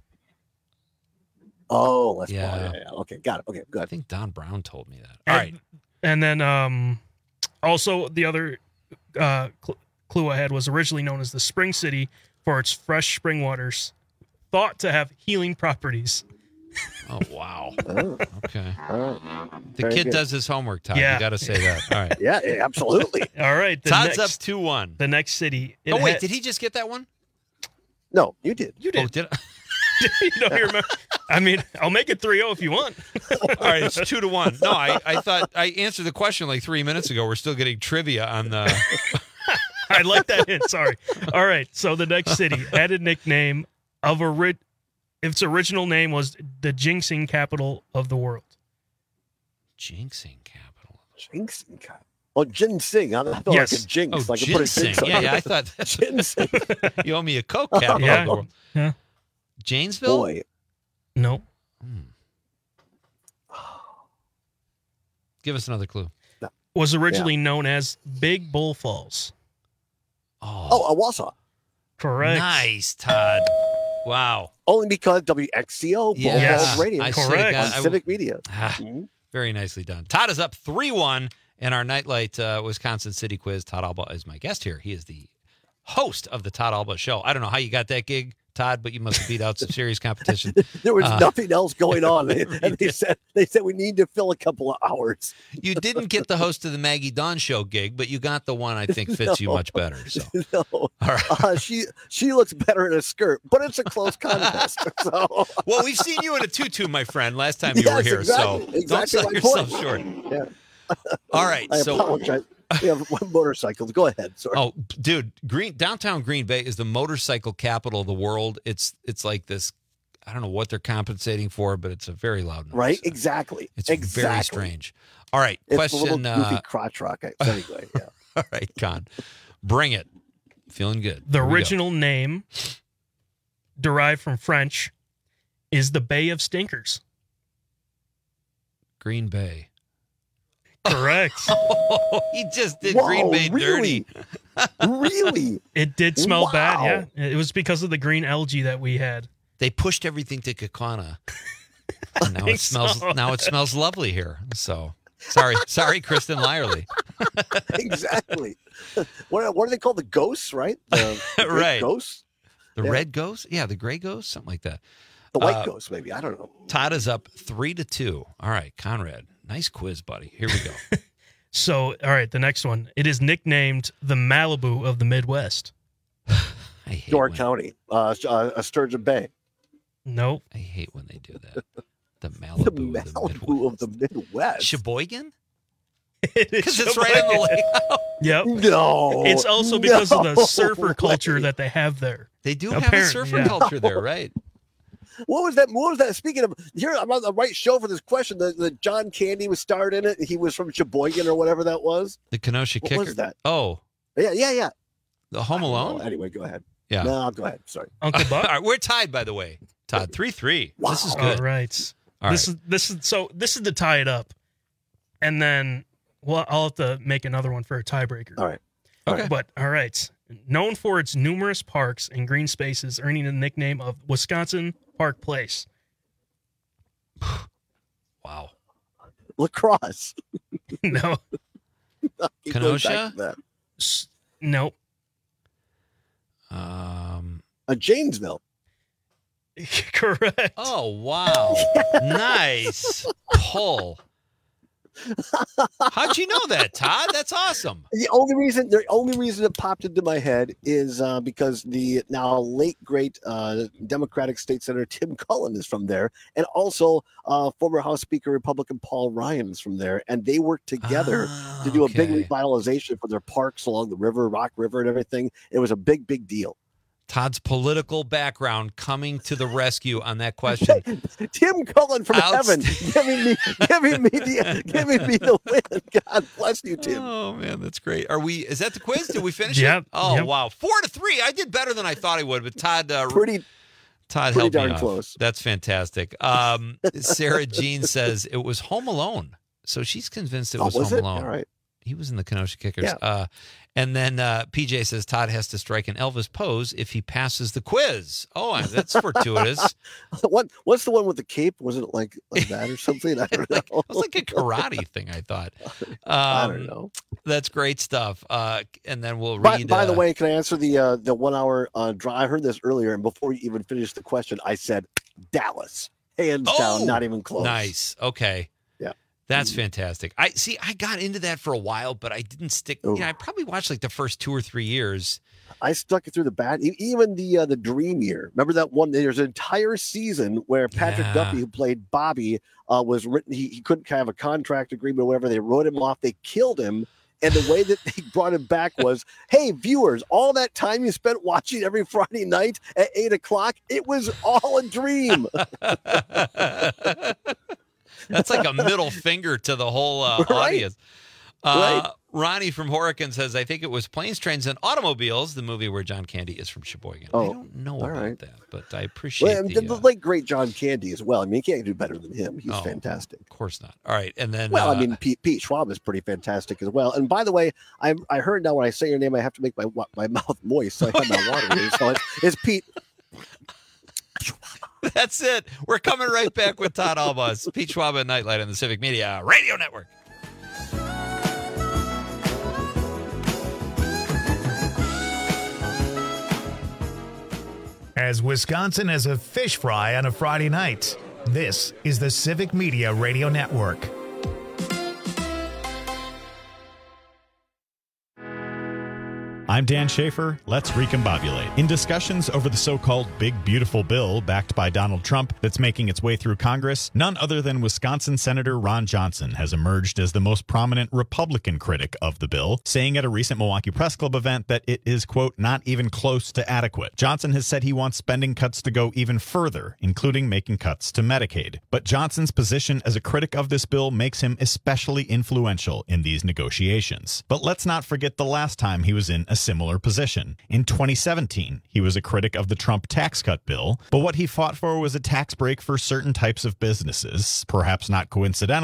Oh, let's Yeah. Okay, got it. Okay, I good. think Don Brown told me that. All right. And then also the other clue I had was originally known as the Spring City for its fresh spring waters, thought to have healing properties. Oh, wow. Oh, Okay. all right. The Very kid good. does his homework, Todd. Yeah. You got to say that. All right. Yeah, absolutely. All right. Todd's up 2-1. The next city. it Oh, wait. ha- Did he just get that one? No, you did. You Oh, did. did I? You don't remember? I mean, I'll make it 3-0 if you want. All right. It's 2-1. No, I thought I answered the question like 3 minutes ago. We're still getting trivia on the. I like that hint. Sorry. All right. So the next city had a nickname of its original name was the jinxing capital of the world. Jinxing capital. Ginseng. Oh, ginseng. I thought Yes. like a jinx. Oh, like I put a ginseng. jinx on Yeah, it. yeah. I thought that's Ginseng. you owe me a Coke capital. Yeah. of the world. Yeah. Janesville. Boy. No. Give us another clue. Was originally known as Big Bull Falls. Oh, Wausau. Correct. Nice, Todd. Wow. Only because WXCO, Yes. Balls Radio, I Correct. should've on got- I- Civic Media. Ah, very nicely done. Todd is up 3-1 in our Nightlight Wisconsin City Quiz. Todd Alba is my guest here. He is the host of the Todd Alba Show. I don't know how you got that gig, Todd, but you must have beat out some serious competition. There was nothing else going on, and they said we need to fill a couple of hours. You didn't get the host of the Maggie Dawn Show gig, but you got the one I think fits you No. much better. So, No, all right. she looks better in a skirt, but it's a close contest. So Well, we've seen you in a tutu, my friend, last time you Yes, were here. So exactly don't sell my yourself point. short. Yeah. All right. I So, apologize. We have motorcycles. Go ahead. Sorry. oh, dude, downtown Green Bay is the motorcycle capital of the world. It's like this. I don't know what they're compensating for, but it's a very loud noise. Right? Exactly. It's exactly. very strange. All right. It's Question. a little goofy crotch rock. Anyway, yeah. All right, Con. Bring it. Feeling good. The Here we go. original name, derived from French, is the Bay of Stinkers. Green Bay. Correct. Oh, he just did Green Bay dirty. Really? It did smell bad, yeah. It was because of the green algae that we had. They pushed everything to Kaukauna. And now it smells. so. Now it smells lovely here. So sorry, Kristen Lyerly. Exactly. What are they called? The ghosts, right? The Right. Ghosts. The Yeah. red ghost, yeah, the gray ghost, something like that. The white ghost, maybe. I don't know. Todd is up 3-2. All right, Conrad, nice quiz, buddy. Here we go. So, all right, the next one. It is nicknamed the Malibu of the Midwest. Door County, Sturgeon Bay. Nope. I hate when they do that. The The Malibu, Malibu of the Midwest. Sheboygan? Because it's right in the lake. Yep. No. It's also because of the surfer culture that they have there. They do have a surfer culture there, right? What was that? What was that? Speaking of, here I'm on the right show for this question. The John Candy was starred in it. He was from Sheboygan or whatever that was. The Kenosha What Kicker. was that? Oh, yeah. the Home Alone. Anyway, go ahead. Yeah. No, go ahead. Sorry. Uncle Buck. All right, we're tied, by the way. Todd, 3-3. Wow. This is good. All right. All This is to tie it up, and then I'll have to make another one for a tiebreaker. All right. Okay. But all right. Known for its numerous parks and green spaces, earning the nickname of Wisconsin Park Place. Wow. Lacrosse. No. Keep going back Kenosha? to that. Nope. Janesville. Correct. Oh, wow. Nice pull. How'd you know that, Todd? That's awesome. The only reason it popped into my head is because the now late great Democratic State Senator Tim Cullen is from there, and also former House Speaker Republican Paul Ryan is from there, and they worked together to do a big revitalization for their parks along the river, Rock River, and everything. It was a big deal. Todd's political background coming to the rescue on that question. Tim Cullen from heaven, giving me the win. God bless you, Tim. Oh man, that's great. Is that the quiz? Did we finish Yep. it? Oh Yep. wow, 4-3. I did better than I thought I would, but Todd Pretty helped me darn off. close. That's fantastic. Sarah Jean says it was Home Alone, so she's convinced it was Home Alone. All right. He was in the Kenosha Kickers. Yeah. And then PJ says Todd has to strike an Elvis pose if he passes the quiz. Oh, that's fortuitous. What's the one with the cape? Was it like that or something? I don't know. It was like a karate thing, I thought. I don't know. That's great stuff. And then we'll read. By the way, can I answer the 1 hour drive? I heard this earlier, and before you even finished the question, I said Dallas, hands down, not even close. Nice. Okay. Yeah. That's fantastic. I got into that for a while, but I didn't stick. I probably watched like the first 2 or 3 years. I stuck it through the bad. Even the Dream Year. Remember that one? There's an entire season where Patrick Duffy, who played Bobby, was written. He couldn't have a contract agreement or whatever. They wrote him off. They killed him. And the way that they brought him back was, hey, viewers, all that time you spent watching every Friday night at 8:00, it was all a dream. That's like a middle finger to the whole audience. Ronnie from Horicon says, I think it was Planes, Trains, and Automobiles, the movie where John Candy is from Sheboygan. I don't know about that, but I appreciate the late, great John Candy as well. I mean, you can't do better than him. He's fantastic. Of course not. All right, and then... Well, I mean, Pete Schwab is pretty fantastic as well. And by the way, I heard now when I say your name, I have to make my mouth moist, so I have my water here. So it's Pete... That's it. We're coming right back with Todd Alba, Pete Schwab at Nightlight on the Civic Media Radio Network. As Wisconsin as a fish fry on a Friday night, this is the Civic Media Radio Network. I'm Dan Schaefer. Let's recombobulate. In discussions over the so-called Big Beautiful Bill backed by Donald Trump that's making its way through Congress, none other than Wisconsin Senator Ron Johnson has emerged as the most prominent Republican critic of the bill, saying at a recent Milwaukee Press Club event that it is, quote, not even close to adequate. Johnson has said he wants spending cuts to go even further, including making cuts to Medicaid. But Johnson's position as a critic of this bill makes him especially influential in these negotiations. But let's not forget the last time he was in a similar position. In 2017, he was a critic of the Trump tax cut bill, but what he fought for was a tax break for certain types of businesses, perhaps not coincidentally,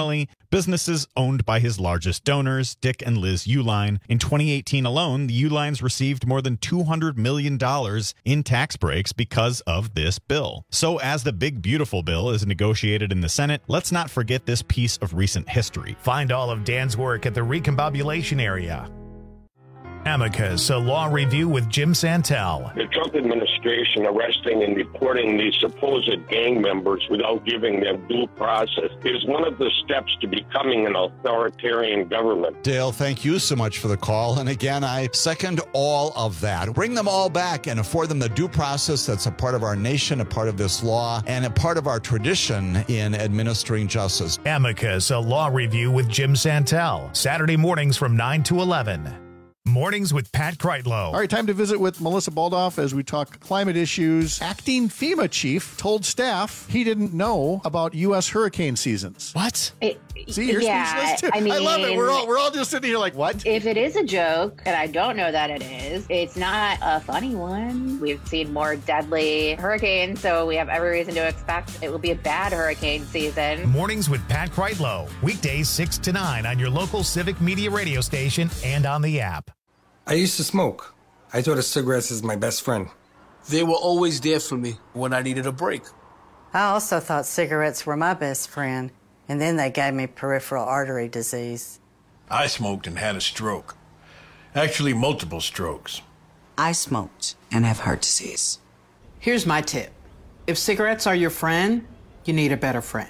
businesses owned by his largest donors, Dick and Liz Uihlein. In 2018 alone, the Uihleins received more than $200 million in tax breaks because of this bill. So as the big beautiful bill is negotiated in the Senate, let's not forget this piece of recent history. Find all of Dan's work at the Recombobulation area. Amicus, a law review with Jim Santel. The Trump administration arresting and deporting these supposed gang members without giving them due process is one of the steps to becoming an authoritarian government. Dale, thank you so much for the call. And again, I second all of that. Bring them all back and afford them the due process that's a part of our nation, a part of this law, and a part of our tradition in administering justice. Amicus, a law review with Jim Santel. Saturday mornings from 9 to 11. Mornings with Pat Kreitlow. All right, time to visit with Melissa Baldoff as we talk climate issues. Acting FEMA chief told staff he didn't know about U.S. hurricane seasons. What? See, you're speechless too. I love it. We're all just sitting here like, what? If it is a joke, and I don't know that it is, it's not a funny one. We've seen more deadly hurricanes, so we have every reason to expect it will be a bad hurricane season. Mornings with Pat Kreitlow. Weekdays 6 to 9 on your local Civic Media radio station and on the app. I used to smoke. I thought of cigarettes as my best friend. They were always there for me when I needed a break. I also thought cigarettes were my best friend, and then they gave me peripheral artery disease. I smoked and had a stroke. Actually, multiple strokes. I smoked and have heart disease. Here's my tip. If cigarettes are your friend, you need a better friend.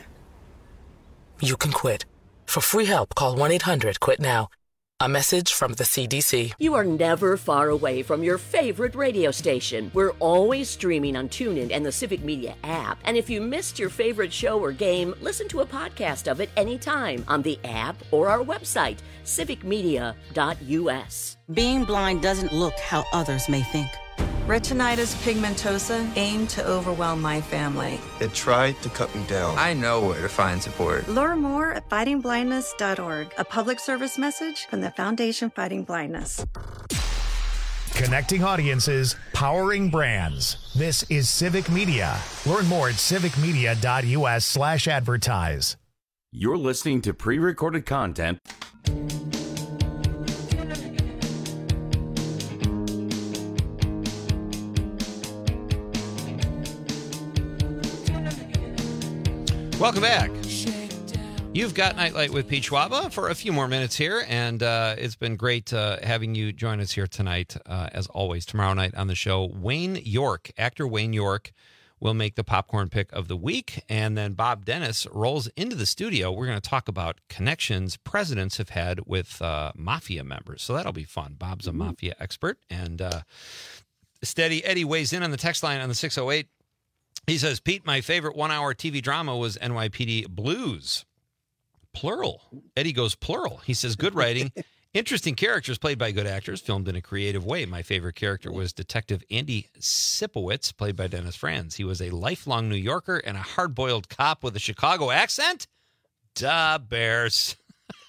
You can quit. For free help, call 1-800-QUIT-NOW. A message from the CDC. You are never far away from your favorite radio station. We're always streaming on TuneIn and the Civic Media app. And if you missed your favorite show or game, listen to a podcast of it anytime on the app or our website, civicmedia.us. Being blind doesn't look how others may think. Retinitis pigmentosa aimed to overwhelm my family. It tried to cut me down. I know where to find support. Learn more at fightingblindness.org, a public service message from the Foundation Fighting Blindness. Connecting audiences, powering brands. This is Civic Media. Learn more at civicmedia.us/advertise. You're listening to pre-recorded content. Welcome back. You've got Nightlight with Pete Schwaba for a few more minutes here, and it's been great having you join us here tonight. As always, tomorrow night on the show, Wayne York, actor Wayne York, will make the popcorn pick of the week, and then Bob Dennis rolls into the studio. We're going to talk about connections presidents have had with mafia members, so that'll be fun. Bob's a mafia expert, and Steady Eddie weighs in on the text line on the 608. He says, Pete, my favorite 1-hour TV drama was NYPD Blues. Plural. Eddie goes plural. He says, good writing, interesting characters played by good actors, filmed in a creative way. My favorite character was Detective Andy Sipowicz, played by Dennis Franz. He was a lifelong New Yorker and a hard-boiled cop with a Chicago accent. Duh, Bears.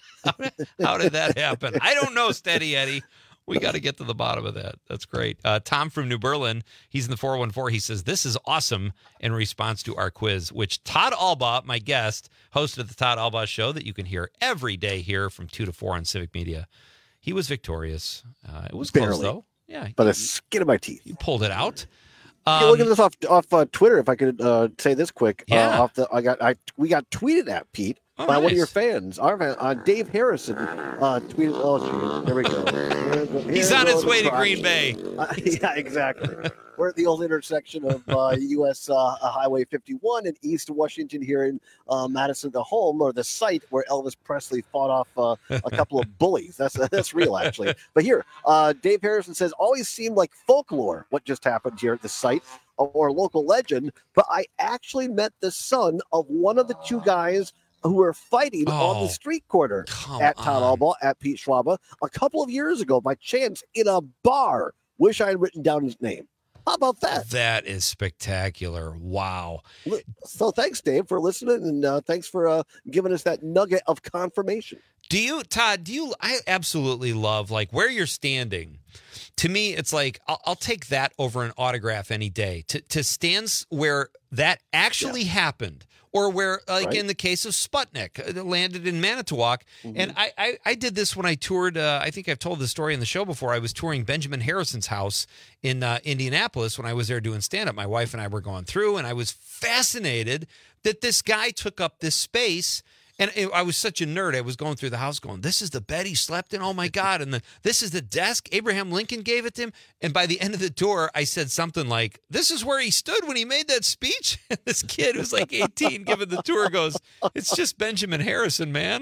How did that happen? I don't know, Steady Eddie. We got to get to the bottom of that. That's great. Tom from New Berlin, he's in the 414. He says, this is awesome in response to our quiz, which Todd Albaugh, my guest, hosted the Todd Albaugh Show that you can hear every day here from 2 to 4 on Civic Media. He was victorious. It was barely close, though. Yeah. By the skin of my teeth. You pulled it out. Hey, look at this off Twitter, if I could say this quick. Yeah. We got tweeted at, Pete. Oh, by nice. one of your fans, our fan, Dave Harrison, tweeted. Oh, geez, there we go. He's on his way to Green Bay. Yeah, exactly. We're at the old intersection of U.S. Highway 51 and East Washington here in Madison, the home or the site where Elvis Presley fought off a couple of bullies. That's real, actually. But here, Dave Harrison says, always seemed like folklore what just happened here at the site or local legend, but I actually met the son of one of the two guys who were fighting on the street corner at Todd Albaugh, at Pete Schwaba, a couple of years ago by chance in a bar. Wish I had written down his name. How about that? That is spectacular. Wow. So thanks, Dave, for listening, and thanks for giving us that nugget of confirmation. Todd, I absolutely love, like, where you're standing. To me, it's like, I'll take that over an autograph any day. To stand where that actually happened, Or where, like in the case of Sputnik, it landed in Manitowoc. And I did this when I toured, I think I've told this story in the show before. I was touring Benjamin Harrison's house in Indianapolis when I was there doing stand-up. My wife and I were going through, and I was fascinated that this guy took up this space. And I was such a nerd. I was going through the house going, this is the bed he slept in? Oh, my God. And this is the desk. Abraham Lincoln gave it to him. And by the end of the tour, I said something like, this is where he stood when he made that speech? And this kid who's like 18 giving the tour goes, it's just Benjamin Harrison, man.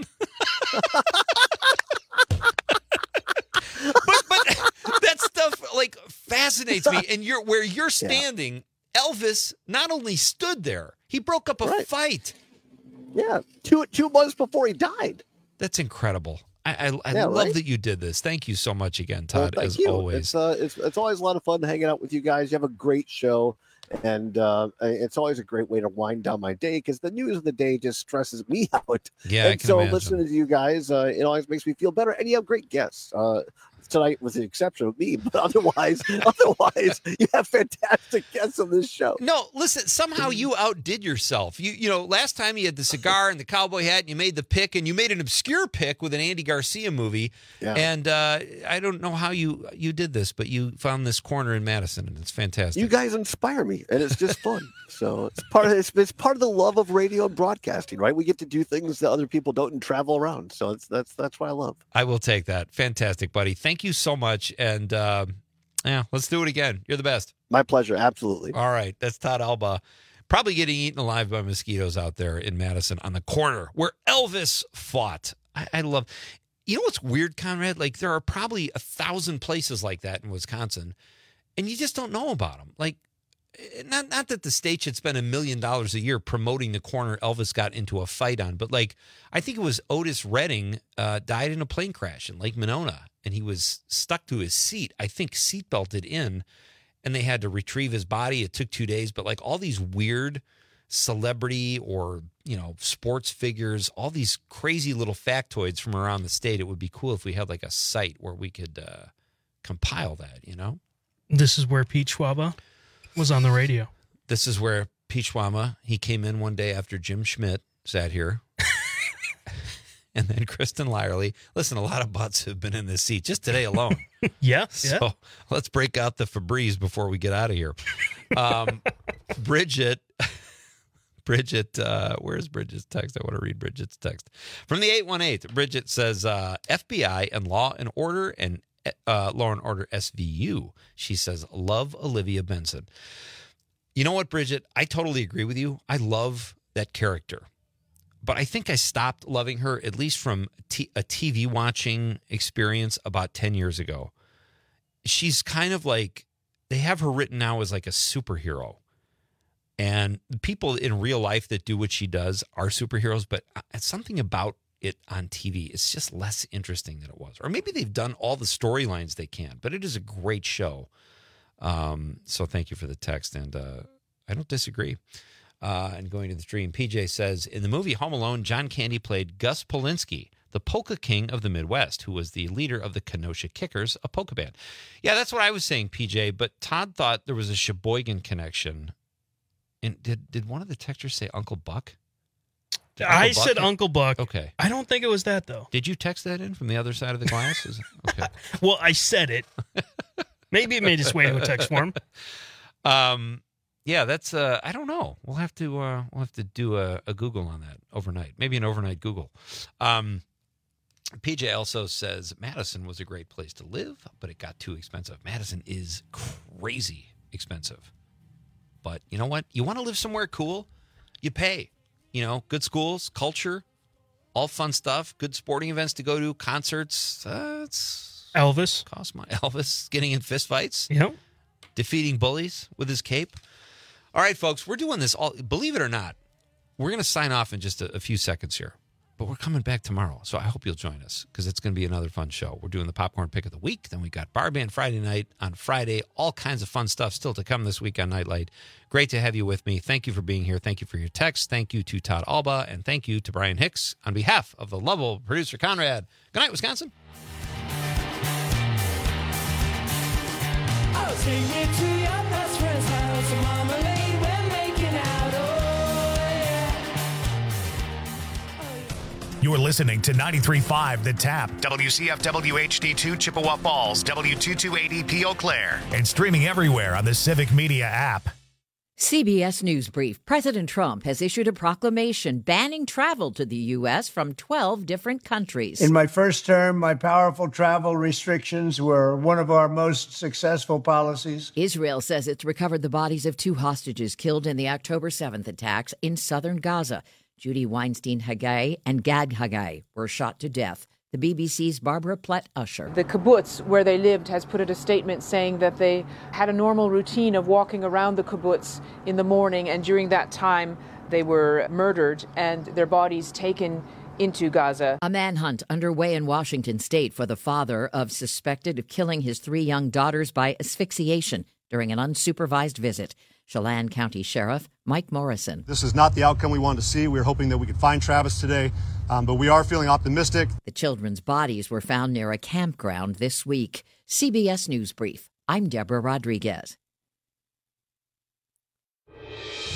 but that stuff like fascinates me. And where you're standing, Elvis not only stood there, he broke up a fight. Yeah, two months before he died. That's incredible. I love that you did this. Thank you so much again, Todd, as always. It's always a lot of fun hanging out with you guys. You have a great show, and it's always a great way to wind down my day because the news of the day just stresses me out. Yeah, and so listening to you guys, it always makes me feel better. And you have great guests. Tonight, with the exception of me, but otherwise, you have fantastic guests on this show. No, listen, somehow you outdid yourself. You know, last time you had the cigar and the cowboy hat, and you made the pick, and you made an obscure pick with an Andy Garcia movie. Yeah. And I don't know how you did this, but you found this corner in Madison, and it's fantastic. You guys inspire me, and it's just fun. So it's part of the love of radio and broadcasting, right? We get to do things that other people don't and travel around. So that's what I love. I will take that. Fantastic, buddy. Thank you so much. And let's do it again. You're the best. My pleasure. Absolutely. All right. That's Todd Alba. Probably getting eaten alive by mosquitoes out there in Madison on the corner where Elvis fought. I love. You know what's weird, Conrad? Like there are probably 1,000 places like that in Wisconsin, and you just don't know about them. Like, not that the state should spend $1 million a year promoting the corner Elvis got into a fight on, but like I think it was Otis Redding died in a plane crash in Lake Monona, and he was stuck to his seat. I think seatbelted in, and they had to retrieve his body. It took 2 days, but like all these weird celebrity or sports figures, all these crazy little factoids from around the state. It would be cool if we had like a site where we could compile that. This is where Pete Schwaba was on the radio. This is where Pete Schwama, he came in one day after Jim Schmidt sat here. And then Kristen Lyerly. Listen, a lot of butts have been in this seat just today alone. Yeah. So let's break out the Febreze before we get out of here. Bridget, where's Bridget's text? I want to read Bridget's text. From the 818, Bridget says, FBI and Law and Order SVU. She says, love Olivia Benson. You know what, Bridget? I totally agree with you. I love that character. But I think I stopped loving her, at least from a TV watching experience about 10 years ago. She's kind of like, they have her written now as like a superhero. And people in real life that do what she does are superheroes, but it's something about it on TV. It's just less interesting than it was. Or maybe they've done all the storylines they can, but it is a great show. So thank you for the text, and I don't disagree. And going to the stream, PJ says, in the movie Home Alone, John Candy played Gus Polinski, the polka king of the Midwest, who was the leader of the Kenosha Kickers, a polka band. Yeah, that's what I was saying, PJ, but Todd thought there was a Sheboygan connection. And did one of the texters say Uncle Buck? I said Uncle Buck. Okay. I don't think it was that, though. Did you text that in from the other side of the glass? Okay. Well, I said it. Maybe it made its way to a text form. Yeah, that's I don't know. We'll have to do a Google on that overnight. Maybe an overnight Google. PJ also says Madison was a great place to live, but it got too expensive. Madison is crazy expensive. But you know what? You want to live somewhere cool? You pay. Good schools, culture, all fun stuff, good sporting events to go to, concerts. It's Elvis. Cost money. Elvis getting in fistfights. Yep. Defeating bullies with his cape. All right, folks, we're doing this all. Believe it or not, we're going to sign off in just a few seconds here. But we're coming back tomorrow, so I hope you'll join us because it's going to be another fun show. We're doing the Popcorn Pick of the Week. Then we got Bar Band Friday night on Friday. All kinds of fun stuff still to come this week on Nightlight. Great to have you with me. Thank you for being here. Thank you for your text. Thank you to Todd Alba, and thank you to Brian Hicks on behalf of the lovable producer Conrad. Good night, Wisconsin. I'll take you to your best friend's house. Marmalade, we're making out. Oh, yeah. You're listening to 93.5 The Tap, WCFW HD2 Chippewa Falls, W228EP Eau Claire, and streaming everywhere on the Civic Media app. CBS News Brief. President Trump has issued a proclamation banning travel to the U.S. from 12 different countries. In my first term, my powerful travel restrictions were one of our most successful policies. Israel says it's recovered the bodies of 2 hostages killed in the October 7th attacks in southern Gaza. Judy Weinstein Haggai and Gad Haggai were shot to death. The BBC's Barbara Plett-Usher. The kibbutz where they lived has put out a statement saying that they had a normal routine of walking around the kibbutz in the morning, and during that time they were murdered and their bodies taken into Gaza. A manhunt underway in Washington state for the father of suspected of killing his 3 young daughters by asphyxiation during an unsupervised visit. Chelan County Sheriff Mike Morrison. This is not the outcome we wanted to see. We were hoping that we could find Travis today, but we are feeling optimistic. The children's bodies were found near a campground this week. CBS News Brief. I'm Deborah Rodriguez.